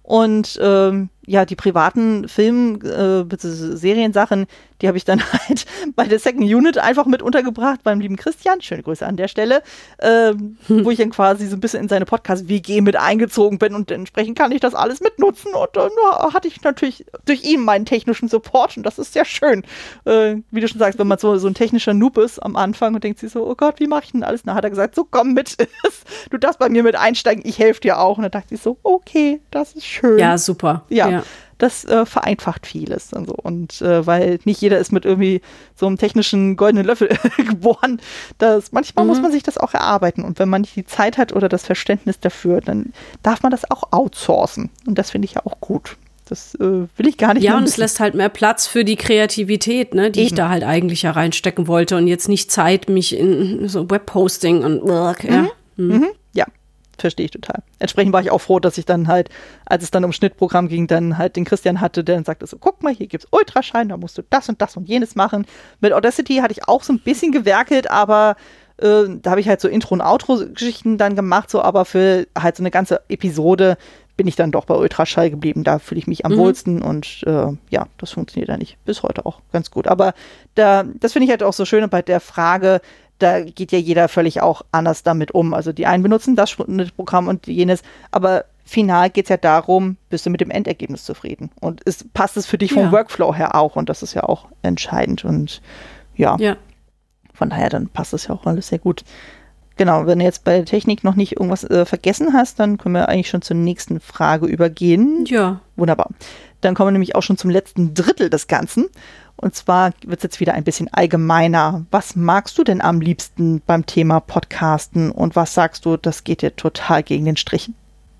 Und ähm, ja, die privaten Film- äh, Seriensachen, die habe ich dann halt bei der Second Unit einfach mit untergebracht beim lieben Christian. Schöne Grüße an der Stelle. Ähm, hm. Wo ich dann quasi so ein bisschen in seine Podcast-W G mit eingezogen bin und entsprechend kann ich das alles mitnutzen. Und dann äh, hatte ich natürlich durch ihn meinen technischen Support und das ist sehr schön. Äh, wie du schon sagst, wenn man so, so ein technischer Noob ist am Anfang und denkt sich so, oh Gott, wie mache ich denn alles? Dann hat er gesagt, so komm mit, du darfst bei mir mit einsteigen, ich helfe dir auch. Und dann dachte ich so, okay, das ist schön. Ja, super. Ja. ja. Das äh, vereinfacht vieles. Also. Und äh, weil nicht jeder ist mit irgendwie so einem technischen goldenen Löffel geboren. Das, manchmal mhm. muss man sich das auch erarbeiten. Und wenn man nicht die Zeit hat oder das Verständnis dafür, dann darf man das auch outsourcen. Und das finde ich ja auch gut. Das äh, will ich gar nicht Ja, mehr und es lässt halt mehr Platz für die Kreativität, ne, die Eben. ich da halt eigentlich ja reinstecken wollte. Und jetzt nicht Zeit, mich in so Webposting und ja. Mhm. Mhm. Ja. Verstehe ich total. Entsprechend war ich auch froh, dass ich dann halt, als es dann um Schnittprogramm ging, dann halt den Christian hatte, der dann sagte so, guck mal, hier gibt's Ultraschein, da musst du das und das und jenes machen. Mit Audacity hatte ich auch so ein bisschen gewerkelt, aber äh, da habe ich halt so Intro- und Outro-Geschichten dann gemacht, so, aber für halt so eine ganze Episode bin ich dann doch bei Ultraschall geblieben. Da fühle ich mich am mhm. wohlsten und äh, ja, das funktioniert eigentlich bis heute auch ganz gut. Aber da, das finde ich halt auch so schön bei der Frage, da geht ja jeder völlig auch anders damit um. Also die einen benutzen das Programm und jenes, aber final geht es ja darum, bist du mit dem Endergebnis zufrieden? Und ist, passt es für dich vom ja. Workflow her auch? Und das ist ja auch entscheidend. Und ja, ja. von daher, dann passt das ja auch alles sehr gut. Genau, wenn du jetzt bei der Technik noch nicht irgendwas äh, vergessen hast, dann können wir eigentlich schon zur nächsten Frage übergehen. Ja. Wunderbar. Dann kommen wir nämlich auch schon zum letzten Drittel des Ganzen. Und zwar wird es jetzt wieder ein bisschen allgemeiner. Was magst du denn am liebsten beim Thema Podcasten und was sagst du, das geht dir total gegen den Strich?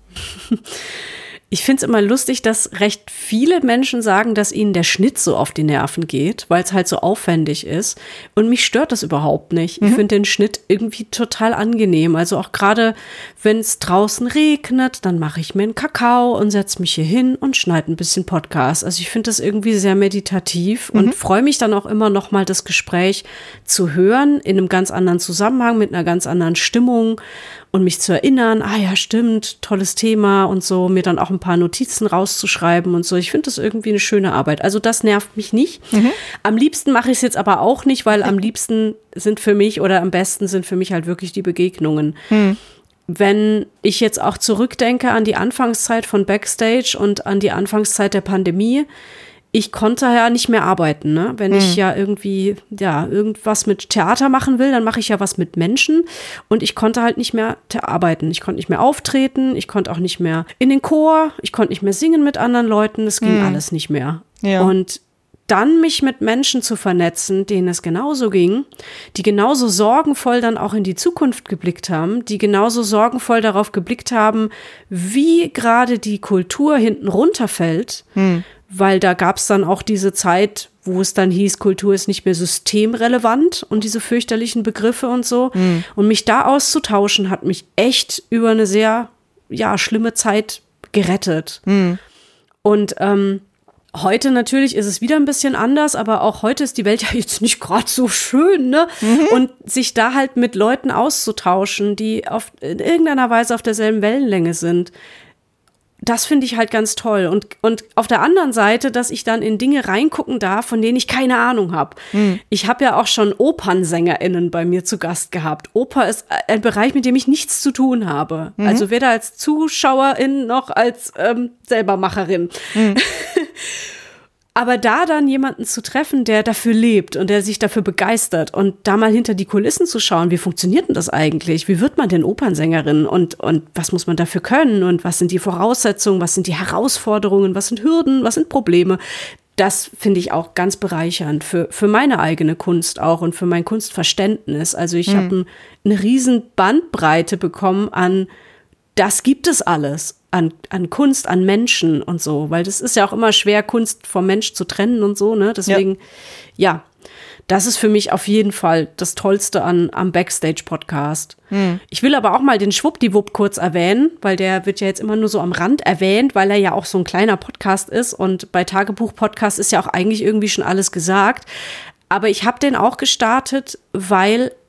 Ich finde es immer lustig, dass recht viele Menschen sagen, dass ihnen der Schnitt so auf die Nerven geht, weil es halt so aufwendig ist. Und mich stört das überhaupt nicht. Mhm. Ich finde den Schnitt irgendwie total angenehm. Also auch gerade, wenn es draußen regnet, dann mache ich mir einen Kakao und setze mich hier hin und schneide ein bisschen Podcast. Also ich finde das irgendwie sehr meditativ mhm. und freue mich dann auch immer noch mal, das Gespräch zu hören in einem ganz anderen Zusammenhang, mit einer ganz anderen Stimmung. Und mich zu erinnern, ah ja, stimmt, tolles Thema und so, mir dann auch ein paar Notizen rauszuschreiben und so. Ich finde das irgendwie eine schöne Arbeit. Also das nervt mich nicht. Mhm. Am liebsten mache ich es jetzt aber auch nicht, weil am liebsten sind für mich oder am besten sind für mich halt wirklich die Begegnungen. Mhm. Wenn ich jetzt auch zurückdenke an die Anfangszeit von Backstage und an die Anfangszeit der Pandemie, ich konnte ja nicht mehr arbeiten, ne? Wenn hm. ich ja irgendwie, ja, irgendwas mit Theater machen will, dann mache ich ja was mit Menschen und ich konnte halt nicht mehr arbeiten. Ich konnte nicht mehr auftreten, ich konnte auch nicht mehr in den Chor, ich konnte nicht mehr singen mit anderen Leuten, das ging hm. alles nicht mehr. Ja. Und dann mich mit Menschen zu vernetzen, denen es genauso ging, die genauso sorgenvoll dann auch in die Zukunft geblickt haben, die genauso sorgenvoll darauf geblickt haben, wie gerade die Kultur hinten runterfällt, hm. weil da gab es dann auch diese Zeit, wo es dann hieß, Kultur ist nicht mehr systemrelevant und diese fürchterlichen Begriffe und so. Mhm. Und mich da auszutauschen, hat mich echt über eine sehr, ja, schlimme Zeit gerettet. Mhm. Und ähm, heute natürlich ist es wieder ein bisschen anders, aber auch heute ist die Welt ja jetzt nicht gerade so schön, ne? Mhm. Und sich da halt mit Leuten auszutauschen, die auf, in irgendeiner Weise auf derselben Wellenlänge sind, das finde ich halt ganz toll. Und, und auf der anderen Seite, dass ich dann in Dinge reingucken darf, von denen ich keine Ahnung habe. Hm. Ich habe ja auch schon OpernsängerInnen bei mir zu Gast gehabt. Oper ist ein Bereich, mit dem ich nichts zu tun habe. Mhm. Also weder als Zuschauerin noch als ähm, Selbermacherin. Mhm. Aber da dann jemanden zu treffen, der dafür lebt und der sich dafür begeistert und da mal hinter die Kulissen zu schauen, wie funktioniert denn das eigentlich? Wie wird man denn Opernsängerin und, und was muss man dafür können? Und was sind die Voraussetzungen? Was sind die Herausforderungen? Was sind Hürden? Was sind Probleme? Das finde ich auch ganz bereichernd für, für meine eigene Kunst auch und für mein Kunstverständnis. Also ich mhm. habe ein, eine riesen Bandbreite bekommen an, das gibt es alles. An, an Kunst, an Menschen und so, weil das ist ja auch immer schwer, Kunst vom Mensch zu trennen und so, ne? Deswegen, ja, ja das ist für mich auf jeden Fall das Tollste an, am Backstage-Podcast. Hm. Ich will aber auch mal den Schwuppdiwupp kurz erwähnen, weil der wird ja jetzt immer nur so am Rand erwähnt, weil er ja auch so ein kleiner Podcast ist und bei Tagebuch-Podcast ist ja auch eigentlich irgendwie schon alles gesagt. Aber ich habe den auch gestartet, weil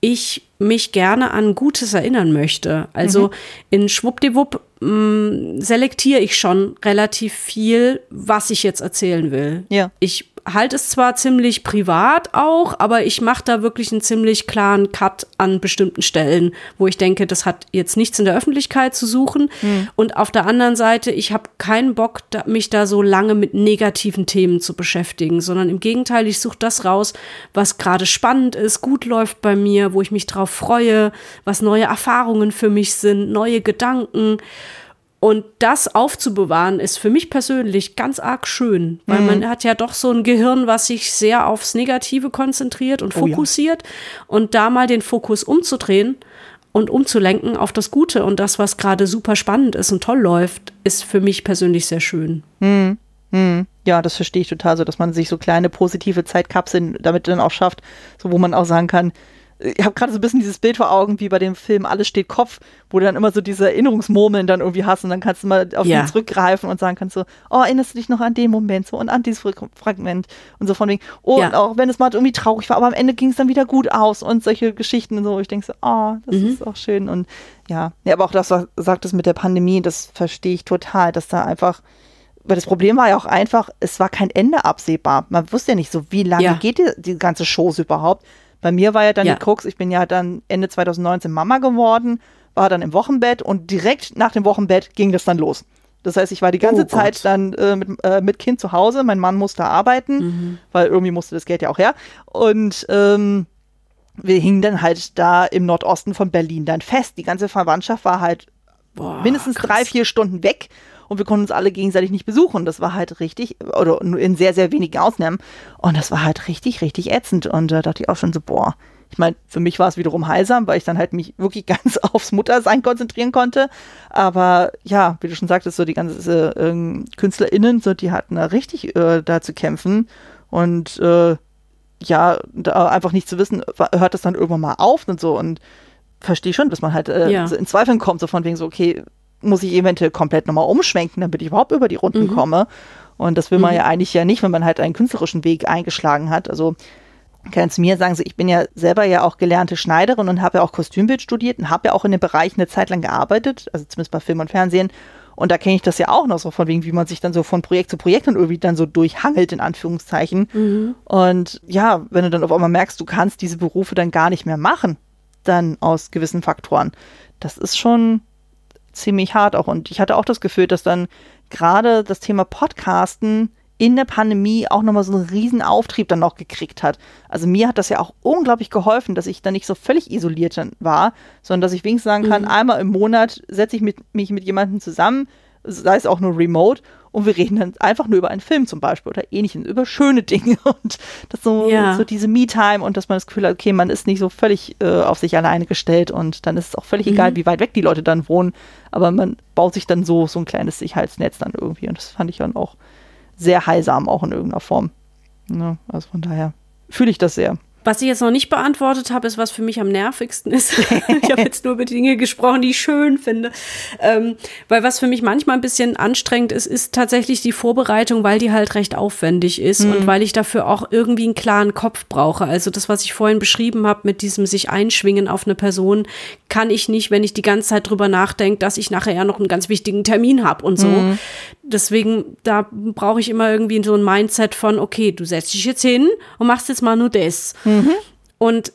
ich mich gerne an Gutes erinnern möchte. Also mhm. in Schwuppdiwupp mh, selektiere ich schon relativ viel, was ich jetzt erzählen will. Ja. Ich halte es zwar ziemlich privat auch, aber ich mache da wirklich einen ziemlich klaren Cut an bestimmten Stellen, wo ich denke, das hat jetzt nichts in der Öffentlichkeit zu suchen. Mhm. Und auf der anderen Seite, ich habe keinen Bock, da, mich da so lange mit negativen Themen zu beschäftigen, sondern im Gegenteil, ich suche das raus, was gerade spannend ist, gut läuft bei mir, wo ich mich drauf freue, was neue Erfahrungen für mich sind, neue Gedanken. Und das aufzubewahren ist für mich persönlich ganz arg schön, weil mhm. man hat ja doch so ein Gehirn, was sich sehr aufs Negative konzentriert und fokussiert. Oh ja. Und da mal den Fokus umzudrehen und umzulenken auf das Gute und das, was gerade super spannend ist und toll läuft, ist für mich persönlich sehr schön. Mhm. Mhm. Ja, das verstehe ich total so, dass man sich so kleine positive Zeitkapseln damit dann auch schafft, so wo man auch sagen kann, ich habe gerade so ein bisschen dieses Bild vor Augen, wie bei dem Film Alles steht Kopf, wo du dann immer so diese Erinnerungsmurmeln dann irgendwie hast und dann kannst du mal auf ja. die zurückgreifen und sagen kannst so, oh, erinnerst du dich noch an den Moment so und an dieses Fragment und so von wegen, oh, ja. und auch wenn es mal irgendwie traurig war, aber am Ende ging es dann wieder gut aus und solche Geschichten und so, wo ich denke so, oh, das mhm. ist auch schön und ja. ja, aber auch das, was du sagtest mit der Pandemie, das verstehe ich total, dass da einfach, weil das Problem war ja auch einfach, es war kein Ende absehbar. Man wusste ja nicht so, wie lange ja. geht die, die ganze Chose überhaupt. Bei mir war ja dann ja. die Krux, ich bin ja dann Ende zwanzig neunzehn Mama geworden, war dann im Wochenbett und direkt nach dem Wochenbett ging das dann los. Das heißt, ich war die ganze oh Zeit dann äh, mit, äh, mit Kind zu Hause, mein Mann musste arbeiten, mhm. weil irgendwie musste das Geld ja auch her. Und ähm, wir hingen dann halt da im Nordosten von Berlin dann fest. Die ganze Verwandtschaft war halt Boah, mindestens krass. drei, vier Stunden weg. Und wir konnten uns alle gegenseitig nicht besuchen. Das war halt richtig, oder in sehr, sehr wenigen Ausnahmen. Und das war halt richtig, richtig ätzend. Und da dachte ich auch schon so, boah. Ich meine, für mich war es wiederum heilsam, weil ich dann halt mich wirklich ganz aufs Muttersein konzentrieren konnte. Aber ja, wie du schon sagtest, so die ganze äh, KünstlerInnen, so, die hatten da richtig äh, da zu kämpfen. Und äh, ja, da einfach nicht zu wissen, hört das dann irgendwann mal auf und so. Und verstehe schon, dass man halt äh, ja. so in Zweifeln kommt, so von wegen so, okay, muss ich eventuell komplett nochmal umschwenken, damit ich überhaupt über die Runden mhm. komme. Und das will man mhm. ja eigentlich ja nicht, wenn man halt einen künstlerischen Weg eingeschlagen hat. Also kannst du mir sagen, so, ich bin ja selber ja auch gelernte Schneiderin und habe ja auch Kostümbild studiert und habe ja auch in dem Bereich eine Zeit lang gearbeitet, also zumindest bei Film und Fernsehen. Und da kenne ich das ja auch noch so von wegen, wie man sich dann so von Projekt zu Projekt dann irgendwie dann so durchhangelt, in Anführungszeichen. Mhm. Und ja, wenn du dann auf einmal merkst, du kannst diese Berufe dann gar nicht mehr machen, dann aus gewissen Faktoren. Das ist schon ziemlich hart auch. Und ich hatte auch das Gefühl, dass dann gerade das Thema Podcasten in der Pandemie auch nochmal so einen riesen Auftrieb dann noch gekriegt hat. Also mir hat das ja auch unglaublich geholfen, dass ich dann nicht so völlig isoliert war, sondern dass ich wenigstens sagen kann, mhm. einmal im Monat setze ich mit, mich mit jemandem zusammen, sei es auch nur remote, und wir reden dann einfach nur über einen Film zum Beispiel oder ähnliches, über schöne Dinge und das so, ja. so diese Me-Time und dass man das Gefühl hat, okay, man ist nicht so völlig äh, auf sich alleine gestellt und dann ist es auch völlig mhm. egal, wie weit weg die Leute dann wohnen, aber man baut sich dann so, so ein kleines Sicherheitsnetz dann irgendwie und das fand ich dann auch sehr heilsam, auch in irgendeiner Form. Ja, also von daher fühle ich das sehr. Was ich jetzt noch nicht beantwortet habe, ist, was für mich am nervigsten ist. Ich habe jetzt nur über Dinge gesprochen, die ich schön finde. Ähm, weil was für mich manchmal ein bisschen anstrengend ist, ist tatsächlich die Vorbereitung, weil die halt recht aufwendig ist mhm. und weil ich dafür auch irgendwie einen klaren Kopf brauche. Also das, was ich vorhin beschrieben habe mit diesem sich einschwingen auf eine Person, kann ich nicht, wenn ich die ganze Zeit drüber nachdenke, dass ich nachher ja noch einen ganz wichtigen Termin habe und so. Mhm. Deswegen, da brauche ich immer irgendwie so ein Mindset von, okay, du setzt dich jetzt hin und machst jetzt mal nur das. Mhm. Und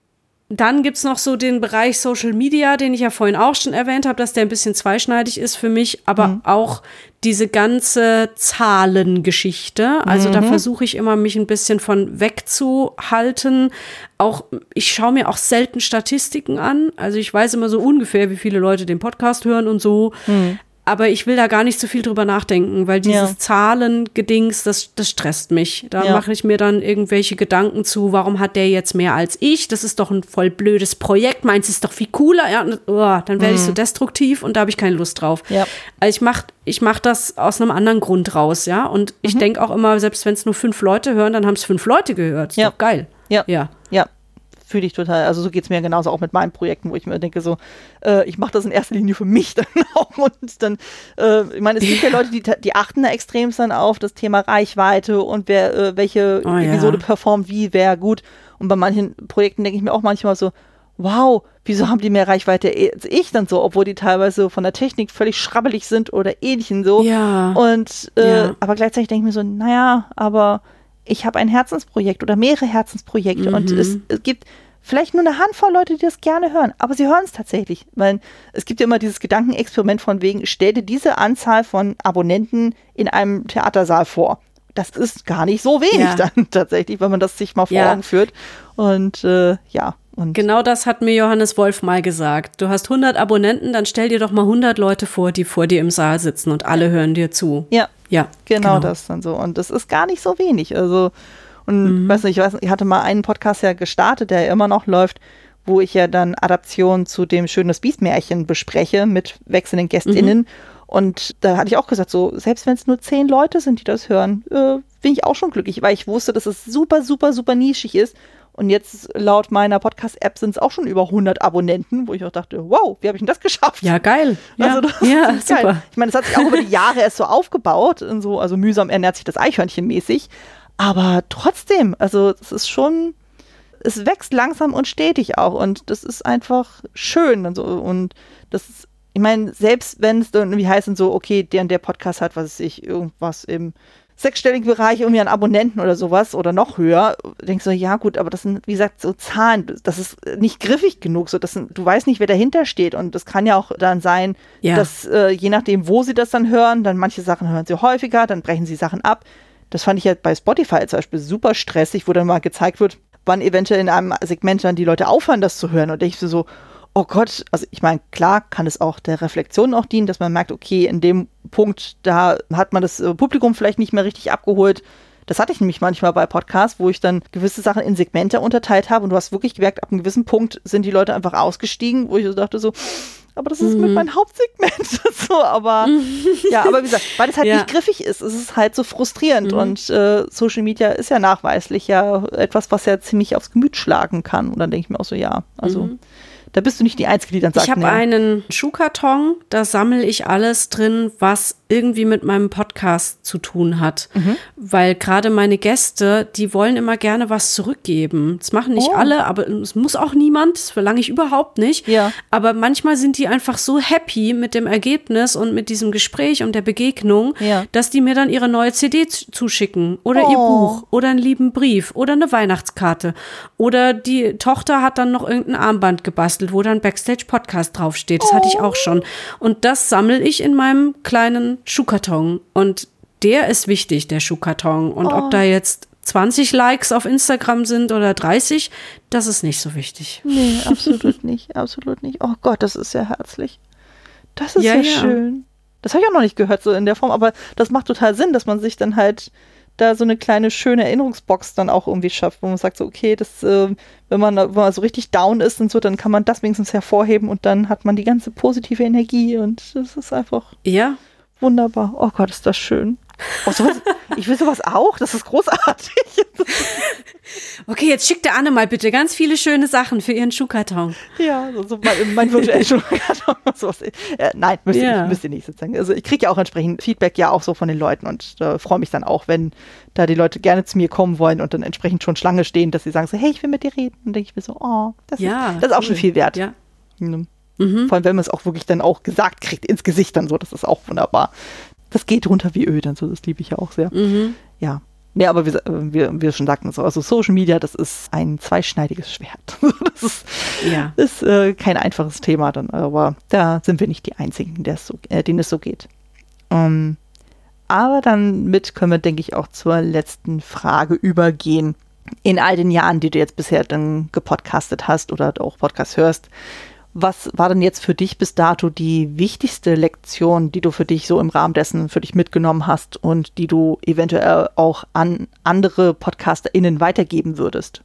dann gibt's noch so den Bereich Social Media, den ich ja vorhin auch schon erwähnt habe, dass der ein bisschen zweischneidig ist für mich, aber mhm. auch diese ganze Zahlengeschichte. Also mhm. da versuche ich immer, mich ein bisschen von wegzuhalten. Auch, ich schaue mir auch selten Statistiken an. Also ich weiß immer so ungefähr, wie viele Leute den Podcast hören und so. Mhm. Aber ich will da gar nicht so viel drüber nachdenken, weil dieses ja. Zahlengedings, das, das stresst mich. Da ja. mache ich mir dann irgendwelche Gedanken zu, warum hat der jetzt mehr als ich? Das ist doch ein voll blödes Projekt. Meins ist doch viel cooler. Ja, oh, dann werde mhm. ich so destruktiv und da habe ich keine Lust drauf. Ja. Also ich mache ich mach das aus einem anderen Grund raus, ja. Und ich mhm. denke auch immer, selbst wenn es nur fünf Leute hören, dann haben es fünf Leute gehört. Ist ja. doch geil. Ja. Ja. ja. Fühle ich total. Also so geht es mir genauso auch mit meinen Projekten, wo ich mir denke so, äh, ich mache das in erster Linie für mich dann auch. Und dann, äh, ich meine, es gibt ja Leute, die, die achten da extrem dann auf das Thema Reichweite und wer, äh, welche oh, Episode ja. performt wie, wer gut. Und bei manchen Projekten denke ich mir auch manchmal so, wow, wieso haben die mehr Reichweite als ich dann so, obwohl die teilweise von der Technik völlig schrabbelig sind oder ähnlichen so. Ja. Und äh, ja. aber gleichzeitig denke ich mir so, naja, aber ich habe ein Herzensprojekt oder mehrere Herzensprojekte mhm. und es, es gibt vielleicht nur eine Handvoll Leute, die das gerne hören, aber sie hören es tatsächlich. Weil es gibt ja immer dieses Gedankenexperiment von wegen, stell dir diese Anzahl von Abonnenten in einem Theatersaal vor. Das ist gar nicht so wenig ja. dann tatsächlich, wenn man das sich mal vor ja. Augen führt. Und äh, ja. Und genau das hat mir Johannes Wolf mal gesagt. Du hast hundert Abonnenten, dann stell dir doch mal hundert Leute vor, die vor dir im Saal sitzen und alle hören dir zu. Ja, ja genau, genau das dann so. Und das ist gar nicht so wenig. Also, und mhm. weiß nicht, ich weiß nicht, ich hatte mal einen Podcast ja gestartet, der immer noch läuft, wo ich ja dann Adaptionen zu dem Schönes Biest-Märchen bespreche mit wechselnden GästInnen. Mhm. Und da hatte ich auch gesagt, so, selbst wenn es nur zehn Leute sind, die das hören, äh, bin ich auch schon glücklich, weil ich wusste, dass es super, super, super nischig ist. Und jetzt laut meiner Podcast-App sind es auch schon über hundert Abonnenten, wo ich auch dachte, wow, wie habe ich denn das geschafft? Ja, geil. Also das ja, ist super. Geil. Ich meine, das hat sich auch über die Jahre erst so aufgebaut. Und so, also mühsam ernährt sich das Eichhörnchen mäßig. Aber trotzdem, also es ist schon, es wächst langsam und stetig auch. Und das ist einfach schön. Und, so. Und das ist, ich meine, selbst wenn es irgendwie heißt, so, okay, der und der Podcast hat, was weiß ich, irgendwas im sechsstelligen Bereich irgendwie an Abonnenten oder sowas oder noch höher, denkst du, ja gut, aber das sind, wie gesagt, so Zahlen, das ist nicht griffig genug, so das sind, du weißt nicht, wer dahinter steht und das kann ja auch dann sein, ja. dass äh, je nachdem, wo sie das dann hören, dann manche Sachen hören sie häufiger, dann brechen sie Sachen ab. Das fand ich ja bei Spotify zum Beispiel super stressig, wo dann mal gezeigt wird, wann eventuell in einem Segment dann die Leute aufhören, das zu hören und ich so, oh Gott, also ich meine, klar kann es auch der Reflexion auch dienen, dass man merkt, okay, in dem Punkt, da hat man das Publikum vielleicht nicht mehr richtig abgeholt. Das hatte ich nämlich manchmal bei Podcasts, wo ich dann gewisse Sachen in Segmente unterteilt habe und du hast wirklich gemerkt, ab einem gewissen Punkt sind die Leute einfach ausgestiegen, wo ich so dachte so, aber das ist mhm. mit meinem Hauptsegment so, aber ja, aber wie gesagt, weil das halt ja. nicht griffig ist, es ist halt so frustrierend mhm. und äh, Social Media ist ja nachweislich ja etwas, was ja ziemlich aufs Gemüt schlagen kann und dann denke ich mir auch so, ja, also mhm. da bist du nicht die Einzige, die dann sagt, ich habe nee. einen Schuhkarton, da sammle ich alles drin, was irgendwie mit meinem Podcast zu tun hat. Mhm. Weil gerade meine Gäste, die wollen immer gerne was zurückgeben. Das machen nicht oh. alle, aber es muss auch niemand, das verlange ich überhaupt nicht. Ja. Aber manchmal sind die einfach so happy mit dem Ergebnis und mit diesem Gespräch und der Begegnung, ja. dass die mir dann ihre neue C D zuschicken oder oh. ihr Buch oder einen lieben Brief oder eine Weihnachtskarte. Oder die Tochter hat dann noch irgendein Armband gebastelt, wo dann Backstage-Podcast draufsteht. Das oh. hatte ich auch schon. Und das sammle ich in meinem kleinen Schuhkarton. Und der ist wichtig, der Schuhkarton. Und oh. ob da jetzt zwanzig Likes auf Instagram sind oder dreißig, das ist nicht so wichtig. Nee, absolut nicht. Absolut nicht. Oh Gott, das ist sehr herzlich. Das ist ja, ja, ja schön. Das habe ich auch noch nicht gehört, so in der Form. Aber das macht total Sinn, dass man sich dann halt da so eine kleine schöne Erinnerungsbox dann auch irgendwie schafft, wo man sagt so, okay, das, äh, wenn man, wenn man so richtig down ist und so, dann kann man das wenigstens hervorheben und dann hat man die ganze positive Energie und das ist einfach ja. wunderbar. Oh Gott, ist das schön. Oh, sowas, ich will sowas auch, das ist großartig. Okay, jetzt schickt der Anne mal bitte ganz viele schöne Sachen für ihren Schuhkarton. Ja, so, so mein, mein virtueller Schuhkarton. Sowas. Äh, nein, müsst ihr, ja. nicht, müsst ihr nicht sozusagen. Also ich kriege ja auch entsprechend Feedback ja auch so von den Leuten und äh, freue mich dann auch, wenn da die Leute gerne zu mir kommen wollen und dann entsprechend schon Schlange stehen, dass sie sagen so, hey, ich will mit dir reden. Und dann denke ich mir so, oh, das, ja, ist, das ist auch schon viel wert. Ja. Mhm. Mhm. Vor allem, wenn man es auch wirklich dann auch gesagt kriegt, ins Gesicht dann so, das ist auch wunderbar. Das geht runter wie Öl, dann so, das liebe ich ja auch sehr. Mhm. Ja. Ja, aber wir, wir, wir schon sagten so, also Social Media, das ist ein zweischneidiges Schwert. Das ist, ja. ist äh, kein einfaches Thema dann, aber da sind wir nicht die Einzigen, der es so, äh, denen es so geht. Um, aber dann mit können wir, denke ich, auch zur letzten Frage übergehen. In all den Jahren, die du jetzt bisher dann gepodcastet hast oder auch Podcast hörst, was war denn jetzt für dich bis dato die wichtigste Lektion, die du für dich so im Rahmen dessen für dich mitgenommen hast und die du eventuell auch an andere PodcasterInnen weitergeben würdest?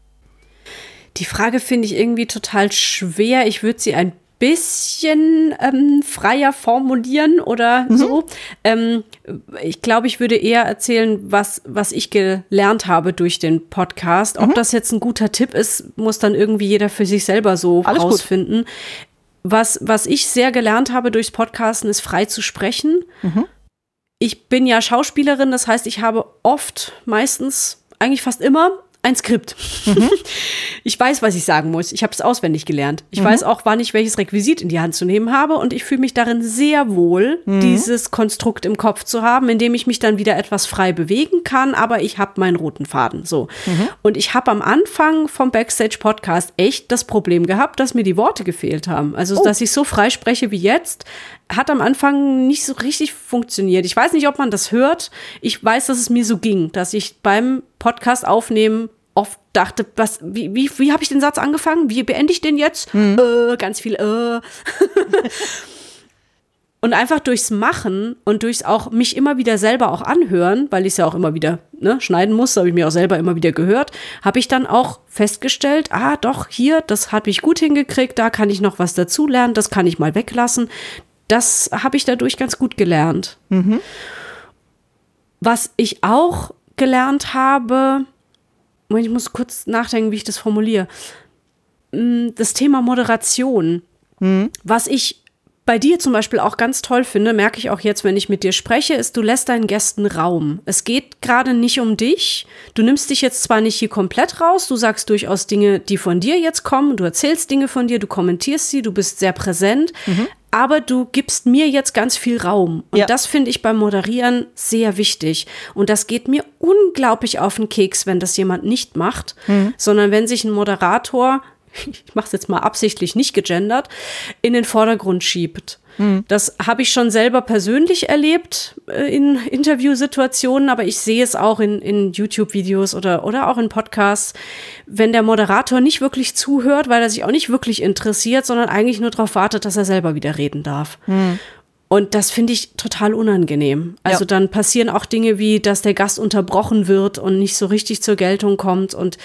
Die Frage finde ich irgendwie total schwer. Ich würde sie ein bisschen ähm, freier formulieren oder mhm. so. Ähm, ich glaube, ich würde eher erzählen, was, was ich gelernt habe durch den Podcast. Ob mhm. das jetzt ein guter Tipp ist, muss dann irgendwie jeder für sich selber so Alles rausfinden. Gut. Was, was ich sehr gelernt habe durchs Podcasten, ist frei zu sprechen. Mhm. Ich bin ja Schauspielerin, das heißt, ich habe oft, meistens, eigentlich fast immer ein Skript. Mhm. Ich weiß, was ich sagen muss. Ich habe es auswendig gelernt. Ich mhm. weiß auch, wann ich welches Requisit in die Hand zu nehmen habe und ich fühle mich darin sehr wohl, mhm. dieses Konstrukt im Kopf zu haben, in dem ich mich dann wieder etwas frei bewegen kann, aber ich habe meinen roten Faden. So. Mhm. Und ich habe am Anfang vom Backstage-Podcast echt das Problem gehabt, dass mir die Worte gefehlt haben. Also, oh. dass ich so frei spreche wie jetzt, hat am Anfang nicht so richtig funktioniert. Ich weiß nicht, ob man das hört. Ich weiß, dass es mir so ging, dass ich beim Podcast aufnehmen oft dachte, was, wie, wie, wie habe ich den Satz angefangen? Wie beende ich den jetzt? Mhm. Äh, ganz viel äh. Und einfach durchs Machen und durchs auch mich immer wieder selber auch anhören, weil ich es ja auch immer wieder ne, schneiden muss, habe ich mir auch selber immer wieder gehört, habe ich dann auch festgestellt, ah doch, hier, das habe ich gut hingekriegt, da kann ich noch was dazulernen, das kann ich mal weglassen. Das habe ich dadurch ganz gut gelernt. Mhm. Was ich auch gelernt habe, ich muss kurz nachdenken, wie ich das formuliere. Das Thema Moderation. Mhm. Was ich bei dir zum Beispiel auch ganz toll finde, merke ich auch jetzt, wenn ich mit dir spreche, ist, du lässt deinen Gästen Raum. Es geht gerade nicht um dich. Du nimmst dich jetzt zwar nicht hier komplett raus, du sagst durchaus Dinge, die von dir jetzt kommen, du erzählst Dinge von dir, du kommentierst sie, du bist sehr präsent, mhm. aber du gibst mir jetzt ganz viel Raum. Und ja. das finde ich beim Moderieren sehr wichtig. Und das geht mir unglaublich auf den Keks, wenn das jemand nicht macht, mhm. sondern wenn sich ein Moderator, ich mache es jetzt mal absichtlich nicht gegendert, in den Vordergrund schiebt. Mhm. Das habe ich schon selber persönlich erlebt äh, in Interviewsituationen, aber ich sehe es auch in, in YouTube-Videos oder, oder auch in Podcasts, wenn der Moderator nicht wirklich zuhört, weil er sich auch nicht wirklich interessiert, sondern eigentlich nur darauf wartet, dass er selber wieder reden darf. Mhm. Und das finde ich total unangenehm. Also ja. dann passieren auch Dinge wie, dass der Gast unterbrochen wird und nicht so richtig zur Geltung kommt und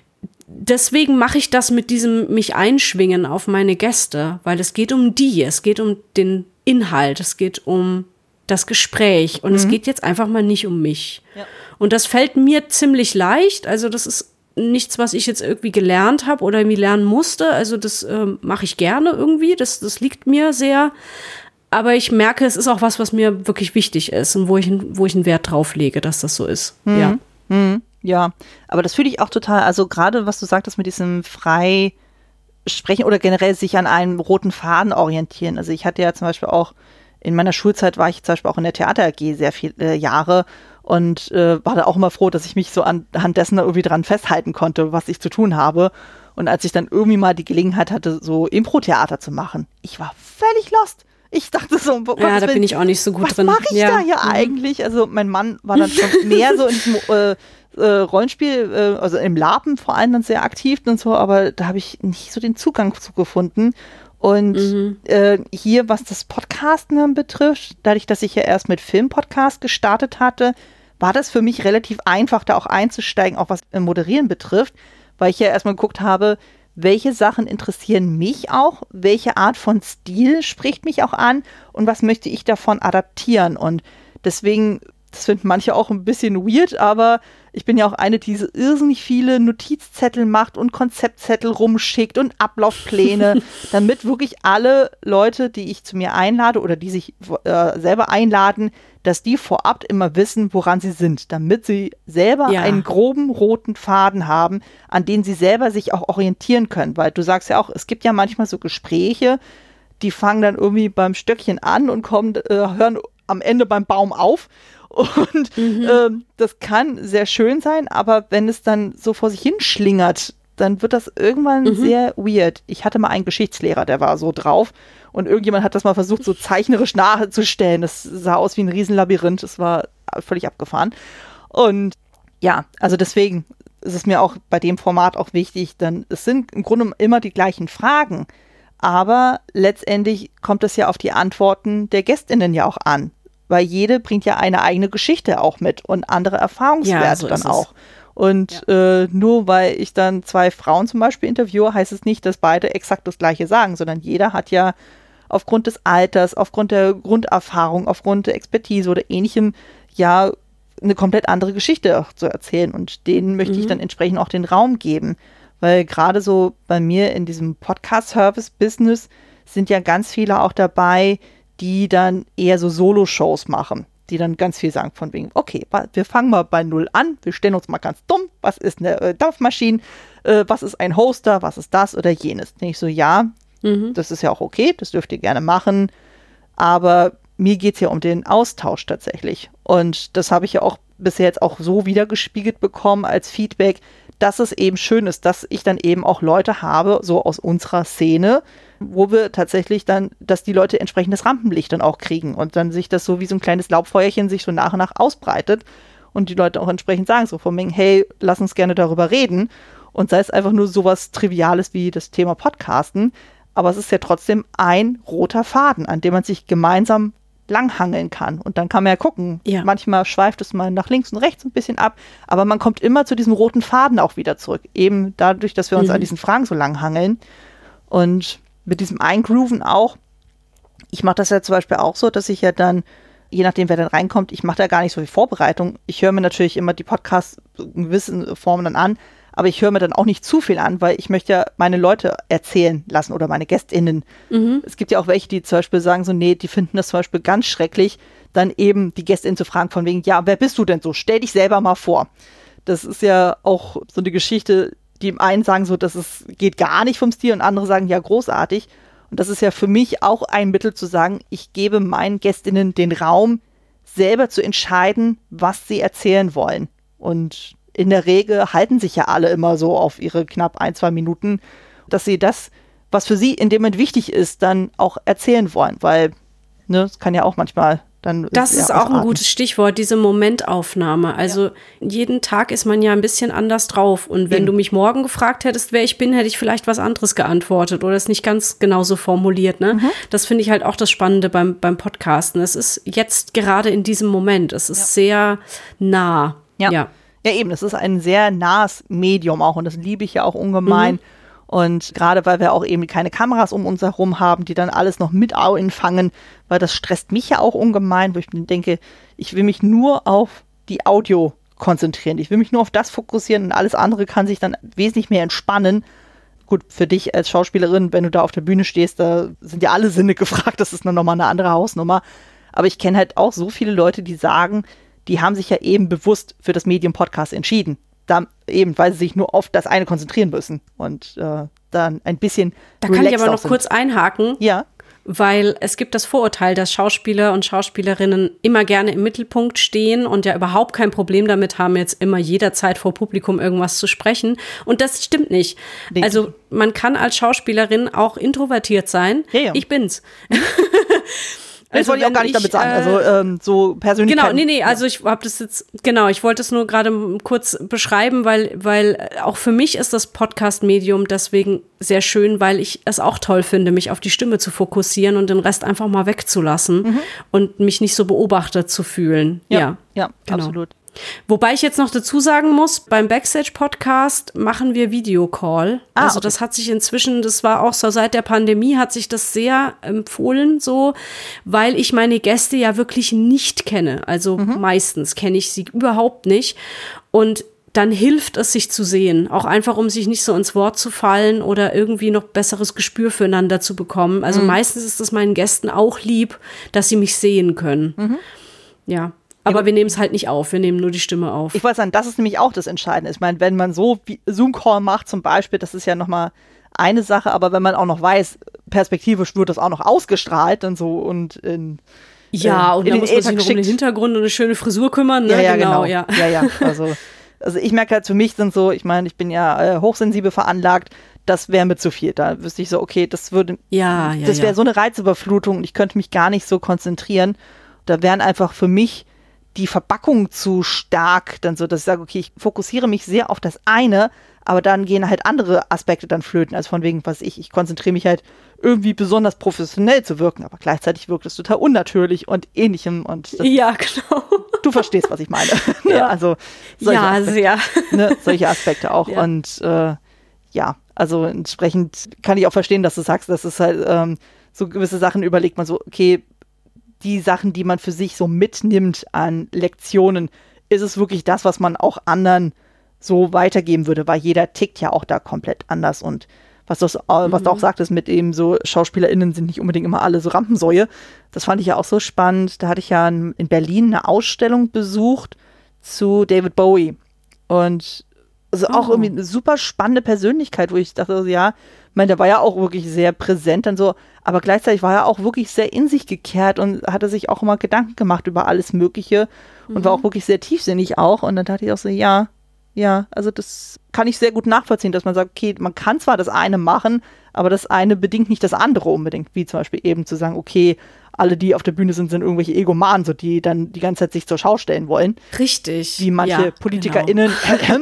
deswegen mache ich das mit diesem mich einschwingen auf meine Gäste, weil es geht um die, es geht um den Inhalt, es geht um das Gespräch und mhm. es geht jetzt einfach mal nicht um mich. Ja. Und das fällt mir ziemlich leicht, also das ist nichts, was ich jetzt irgendwie gelernt habe oder irgendwie lernen musste, also das äh, mache ich gerne irgendwie, das, das liegt mir sehr, aber ich merke, es ist auch was, was mir wirklich wichtig ist und wo ich, wo ich einen Wert drauf lege, dass das so ist. Mhm. Ja. Mhm. Ja, aber das fühle ich auch total, also gerade was du sagtest mit diesem frei sprechen oder generell sich an einem roten Faden orientieren. Also ich hatte ja zum Beispiel auch, in meiner Schulzeit war ich zum Beispiel auch in der Theater A G sehr viele äh, Jahre und äh, war da auch immer froh, dass ich mich so anhand dessen irgendwie dran festhalten konnte, was ich zu tun habe. Und als ich dann irgendwie mal die Gelegenheit hatte, so Impro-Theater zu machen, ich war völlig lost. Ich dachte so, oh Gott, ja, da bin ich auch nicht so gut was drin. Was mache ich ja. da hier mhm. eigentlich? Also mein Mann war dann schon mehr so in diesem äh, äh, Rollenspiel, äh, also im LARPen vor allem dann sehr aktiv und so, aber da habe ich nicht so den Zugang zu gefunden. Und mhm. äh, hier, was das Podcasten dann betrifft, dadurch, dass ich ja erst mit Filmpodcast gestartet hatte, war das für mich relativ einfach, da auch einzusteigen, auch was Moderieren betrifft, weil ich ja erstmal geguckt habe, welche Sachen interessieren mich auch, welche Art von Stil spricht mich auch an und was möchte ich davon adaptieren. Und deswegen, das finden manche auch ein bisschen weird, aber ich bin ja auch eine, die so irrsinnig viele Notizzettel macht und Konzeptzettel rumschickt und Ablaufpläne, damit wirklich alle Leute, die ich zu mir einlade oder die sich äh, selber einladen, dass die vorab immer wissen, woran sie sind, damit sie selber ja. einen groben roten Faden haben, an den sie selber sich auch orientieren können. Weil du sagst ja auch, es gibt ja manchmal so Gespräche, die fangen dann irgendwie beim Stöckchen an und kommen, äh, hören am Ende beim Baum auf. Und mhm. äh, das kann sehr schön sein, aber wenn es dann so vor sich hinschlingert, dann wird das irgendwann mhm. sehr weird. Ich hatte mal einen Geschichtslehrer, der war so drauf und irgendjemand hat das mal versucht, so zeichnerisch nachzustellen. Das sah aus wie ein Riesenlabyrinth, das war völlig abgefahren. Und ja, also deswegen ist es mir auch bei dem Format auch wichtig, dann es sind im Grunde immer die gleichen Fragen, aber letztendlich kommt es ja auf die Antworten der GästInnen ja auch an. Weil jede bringt ja eine eigene Geschichte auch mit und andere Erfahrungswerte ja, so dann auch. Und ja. äh, nur weil ich dann zwei Frauen zum Beispiel interviewe, heißt es nicht, dass beide exakt das Gleiche sagen, sondern jeder hat ja aufgrund des Alters, aufgrund der Grunderfahrung, aufgrund der Expertise oder Ähnlichem ja eine komplett andere Geschichte auch zu erzählen. Und denen möchte mhm. ich dann entsprechend auch den Raum geben. Weil gerade so bei mir in diesem Podcast-Service-Business sind ja ganz viele auch dabei, die dann eher so Solo-Shows machen. die dann ganz viel sagen von wegen, okay, wir fangen mal bei Null an, wir stellen uns mal ganz dumm, was ist eine äh, Dampfmaschine, äh, was ist ein Hoster, was ist das oder jenes. Denke ich so, ja, mhm. das ist ja auch okay, das dürft ihr gerne machen, aber mir geht es ja um den Austausch tatsächlich. Und das habe ich ja auch bisher jetzt auch so wiedergespiegelt bekommen als Feedback, dass es eben schön ist, dass ich dann eben auch Leute habe, so aus unserer Szene, wo wir tatsächlich dann, dass die Leute entsprechendes Rampenlicht dann auch kriegen und dann sich das so wie so ein kleines Laubfeuerchen sich so nach und nach ausbreitet und die Leute auch entsprechend sagen, so von wegen, hey, lass uns gerne darüber reden. Und sei es einfach nur sowas Triviales wie das Thema Podcasten, aber es ist ja trotzdem ein roter Faden, an dem man sich gemeinsam langhangeln kann. Und dann kann man ja gucken, ja. manchmal schweift es mal nach links und rechts ein bisschen ab, aber man kommt immer zu diesem roten Faden auch wieder zurück. Eben dadurch, dass wir uns mhm. an diesen Fragen so langhangeln. Und mit diesem Eingrooven auch, ich mache das ja zum Beispiel auch so, dass ich ja dann, je nachdem wer dann reinkommt, ich mache da gar nicht so viel Vorbereitung. Ich höre mir natürlich immer die Podcasts in gewissen Formen dann an, aber ich höre mir dann auch nicht zu viel an, weil ich möchte ja meine Leute erzählen lassen oder meine GästInnen. Mhm. Es gibt ja auch welche, die zum Beispiel sagen so, nee, die finden das zum Beispiel ganz schrecklich, dann eben die GästInnen zu fragen von wegen, ja, wer bist du denn so? Stell dich selber mal vor. Das ist ja auch so eine Geschichte, die im einen sagen so, das ist, geht gar nicht vom Stil und andere sagen, ja, großartig. Und das ist ja für mich auch ein Mittel zu sagen, ich gebe meinen GästInnen den Raum, selber zu entscheiden, was sie erzählen wollen. Und in der Regel halten sich ja alle immer so auf ihre knapp ein, zwei Minuten, dass sie das, was für sie in dem Moment wichtig ist, dann auch erzählen wollen, weil, ne, es kann ja auch manchmal dann. Das ist auch ein gutes Stichwort, diese Momentaufnahme. Also ja. jeden Tag ist man ja ein bisschen anders drauf und wenn mhm. du mich morgen gefragt hättest, wer ich bin, hätte ich vielleicht was anderes geantwortet oder es nicht ganz genauso formuliert, ne? Mhm. Das finde ich halt auch das Spannende beim, beim Podcasten. Es ist jetzt gerade in diesem Moment, es ist ja. sehr nah. Ja. ja. Ja, eben, es ist ein sehr nahes Medium auch und das liebe ich ja auch ungemein. Mhm. Und gerade weil wir auch eben keine Kameras um uns herum haben, die dann alles noch mit einfangen, weil das stresst mich ja auch ungemein, wo ich denke, ich will mich nur auf die Audio konzentrieren. Ich will mich nur auf das fokussieren und alles andere kann sich dann wesentlich mehr entspannen. Gut, für dich als Schauspielerin, wenn du da auf der Bühne stehst, da sind ja alle Sinne gefragt, das ist dann nochmal eine andere Hausnummer. Aber ich kenne halt auch so viele Leute, die sagen, die haben sich ja eben bewusst für das Medium Podcast entschieden. Da eben, weil sie sich nur auf das eine konzentrieren müssen und äh, dann ein bisschen Da kann ich aber noch sind. kurz einhaken. Ja. Weil es gibt das Vorurteil, dass Schauspieler und Schauspielerinnen immer gerne im Mittelpunkt stehen und ja überhaupt kein Problem damit haben, jetzt immer jederzeit vor Publikum irgendwas zu sprechen. Und das stimmt nicht. Nee. Also man kann als Schauspielerin auch introvertiert sein. Ja, ja. Ich bin's. Das also wollte ich auch gar nicht ich, damit sagen, also ähm, so persönlich. Genau, nee, nee, also ich habe das jetzt, genau, ich wollte es nur gerade kurz beschreiben, weil, weil auch für mich ist das Podcast-Medium deswegen sehr schön, weil ich es auch toll finde, mich auf die Stimme zu fokussieren und den Rest einfach mal wegzulassen mhm. und mich nicht so beobachtet zu fühlen. Ja, ja, ja genau. absolut. Wobei ich jetzt noch dazu sagen muss, beim Backstage-Podcast machen wir Videocall. Ah, also okay. Das hat sich inzwischen, das war auch so seit der Pandemie, hat sich das sehr empfohlen so, weil ich meine Gäste ja wirklich nicht kenne. Also mhm. meistens kenne ich sie überhaupt nicht. Und dann hilft es, sich zu sehen. Auch einfach, um sich nicht so ins Wort zu fallen oder irgendwie noch besseres Gespür füreinander zu bekommen. Also mhm. meistens ist es meinen Gästen auch lieb, dass sie mich sehen können. Mhm. Ja. Aber wir nehmen es halt nicht auf, wir nehmen nur die Stimme auf. Ich wollte sagen, das ist nämlich auch das Entscheidende. Ich meine, wenn man so Zoom-Call macht zum Beispiel, das ist ja nochmal eine Sache, aber wenn man auch noch weiß, perspektivisch wird das auch noch ausgestrahlt und so und in Ja, äh, und dann muss man sich noch um den Hintergrund und eine schöne Frisur kümmern. Ne? Ja, ja, genau. genau. Ja, ja, ja. Also, also ich merke halt, für mich sind so, ich meine, ich bin ja äh, hochsensibel veranlagt, das wäre mir zu viel. Da wüsste ich so, okay, das würde, ja, ja, das wäre ja. so eine Reizüberflutung und ich könnte mich gar nicht so konzentrieren. Da wären einfach für mich die Verpackung zu stark, dann so, dass ich sage, okay, ich fokussiere mich sehr auf das eine, aber dann gehen halt andere Aspekte dann flöten, als von wegen, was ich, ich konzentriere mich halt irgendwie besonders professionell zu wirken, aber gleichzeitig wirkt es total unnatürlich und ähnlichem und das, ja, genau. Du verstehst, was ich meine. Ja. Also solche ja, Aspekte, sehr. Ne, solche Aspekte auch ja. und äh, ja, also entsprechend kann ich auch verstehen, dass du sagst, dass es halt ähm, so gewisse Sachen überlegt man so, okay, die Sachen, die man für sich so mitnimmt an Lektionen, ist es wirklich das, was man auch anderen so weitergeben würde, weil jeder tickt ja auch da komplett anders und Was, das, was mhm. du auch sagtest mit eben so, SchauspielerInnen sind nicht unbedingt immer alle so Rampensäue. Das fand ich ja auch so spannend. Da hatte ich ja in Berlin eine Ausstellung besucht zu David Bowie. Und also oh. auch irgendwie eine super spannende Persönlichkeit, wo ich dachte, also, ja, ich meine, der war ja auch wirklich sehr präsent und so, aber gleichzeitig war er auch wirklich sehr in sich gekehrt und hatte sich auch immer Gedanken gemacht über alles Mögliche mhm. und war auch wirklich sehr tiefsinnig auch. Und dann dachte ich auch so, ja, ja, also das kann ich sehr gut nachvollziehen, dass man sagt, okay, man kann zwar das eine machen, aber das eine bedingt nicht das andere unbedingt, wie zum Beispiel eben zu sagen, okay, alle, die auf der Bühne sind, sind irgendwelche Egomanen, so die dann die ganze Zeit sich zur Schau stellen wollen. Richtig. Wie manche ja, PolitikerInnen. Genau.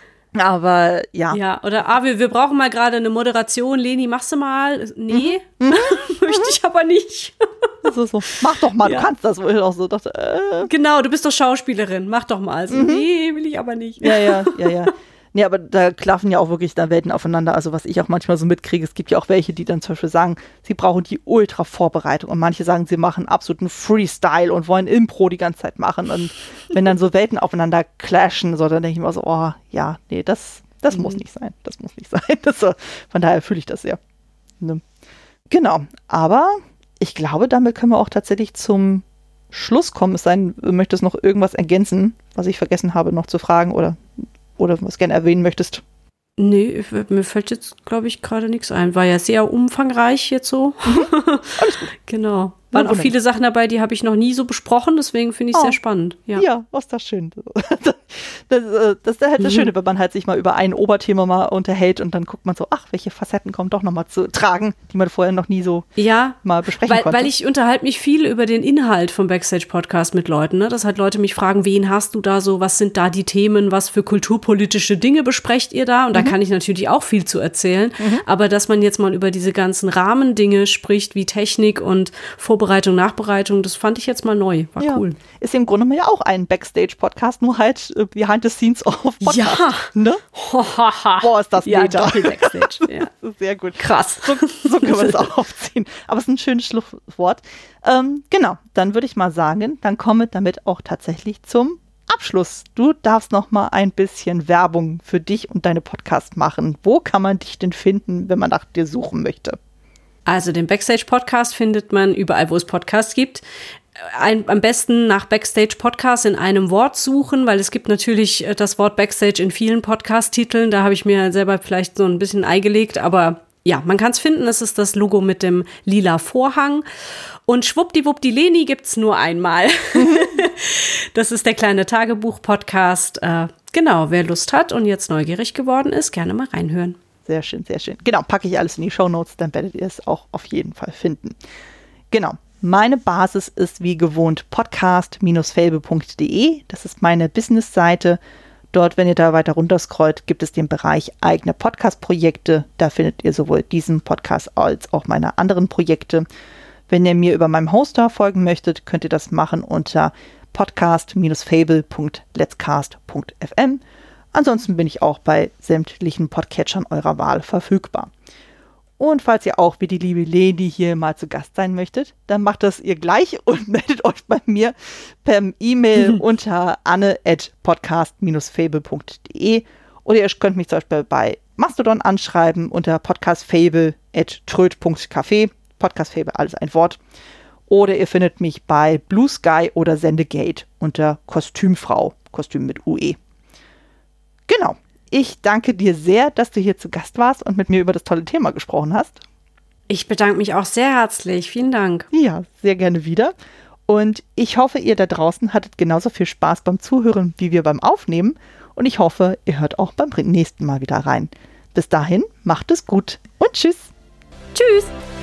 Aber ja. Ja, oder ah, wir, wir brauchen mal gerade eine Moderation. Leni, machst du mal? Nee, mhm. möchte ich aber nicht. So, so. Mach doch mal, ja. du kannst das. Wo ich auch so dachte, äh. Genau, du bist doch Schauspielerin, mach doch mal. Also, mhm. Nee, will ich aber nicht. Ja, ja, ja, ja. Nee, aber da klaffen ja auch wirklich da Welten aufeinander. Also was ich auch manchmal so mitkriege, es gibt ja auch welche, die dann zum Beispiel sagen, sie brauchen die Ultra-Vorbereitung. Und manche sagen, sie machen absoluten Freestyle und wollen Impro die ganze Zeit machen. Und wenn dann so Welten aufeinander clashen, so, dann denke ich mir so, oh, ja, nee, das, das mhm. muss nicht sein. Das muss nicht sein. Das, von daher fühle ich das sehr. Ne? Genau, aber ich glaube, damit können wir auch tatsächlich zum Schluss kommen. Es sei denn, du möchtest noch irgendwas ergänzen, was ich vergessen habe, noch zu fragen oder Oder was gerne erwähnen möchtest? Nee, mir fällt jetzt, glaube ich, gerade nichts ein. War ja sehr umfangreich jetzt so. Alles gut. Genau. Waren auch viele Sachen dabei, die habe ich noch nie so besprochen, deswegen finde ich es oh. sehr spannend. Ja, ja, was ist das schön. Das, das, das ist halt das Schöne, wenn man halt sich mal über ein Oberthema mal unterhält und dann guckt man so, ach, welche Facetten kommen doch nochmal zu tragen, die man vorher noch nie so ja, mal besprechen weil, konnte. Weil ich unterhalte mich viel über den Inhalt vom Backstage-Podcast mit Leuten, ne? Dass halt Leute mich fragen, wen hast du da so, was sind da die Themen, was für kulturpolitische Dinge besprecht ihr da? Und da mhm. kann ich natürlich auch viel zu erzählen, mhm. aber dass man jetzt mal über diese ganzen Rahmendinge spricht, wie Technik und Vorbereitung, Nachbereitung, das fand ich jetzt mal neu. War ja. cool. Ist im Grunde ja auch ein Backstage-Podcast, nur halt uh, behind the scenes of Podcast. Ja. Ne? Boah, ist das ja, meta. Doppel-Backstage. Ja. Sehr gut. Krass. So, so können wir das auch aufziehen. Aber es ist ein schönes Schlusswort. Ähm, genau, dann würde ich mal sagen, dann komme damit auch tatsächlich zum Abschluss. Du darfst noch mal ein bisschen Werbung für dich und deine Podcast machen. Wo kann man dich denn finden, wenn man nach dir suchen möchte? Also den Backstage-Podcast findet man überall, wo es Podcasts gibt. Ein, am besten nach Backstage-Podcast in einem Wort suchen, weil es gibt natürlich das Wort Backstage in vielen Podcast-Titeln. Da habe ich mir selber vielleicht so ein bisschen Ei gelegt, aber ja, man kann es finden. Es ist das Logo mit dem lila Vorhang. Und schwuppdiwupp, die Leni gibt's nur einmal. Das ist der kleine Tagebuch-Podcast. Äh, genau, wer Lust hat und jetzt neugierig geworden ist, gerne mal reinhören. Sehr schön, sehr schön. Genau, packe ich alles in die Shownotes, dann werdet ihr es auch auf jeden Fall finden. Genau, meine Basis ist wie gewohnt podcast Bindestrich fable Punkt de. Das ist meine Business-Seite. Dort, wenn ihr da weiter runterscrollt, gibt es den Bereich eigene Podcast-Projekte. Da findet ihr sowohl diesen Podcast als auch meine anderen Projekte. Wenn ihr mir über meinem Hoster folgen möchtet, könnt ihr das machen unter podcast Bindestrich fable Punkt letscast Punkt f m. Ansonsten bin ich auch bei sämtlichen Podcatchern eurer Wahl verfügbar. Und falls ihr auch wie die liebe Leni hier mal zu Gast sein möchtet, dann macht das ihr gleich und meldet euch bei mir per E-Mail unter anne at podcast Bindestrich fable Punkt de oder ihr könnt mich zum Beispiel bei Mastodon anschreiben unter podcastfable at tröd Punkt café. Podcastfable, alles ein Wort. Oder ihr findet mich bei Blue Sky oder Sendegate unter Kostümfrau, Kostüm mit U E. Genau. Ich danke dir sehr, dass du hier zu Gast warst und mit mir über das tolle Thema gesprochen hast. Ich bedanke mich auch sehr herzlich. Vielen Dank. Ja, sehr gerne wieder. Und ich hoffe, ihr da draußen hattet genauso viel Spaß beim Zuhören wie wir beim Aufnehmen. Und ich hoffe, ihr hört auch beim nächsten Mal wieder rein. Bis dahin, macht es gut und tschüss. Tschüss.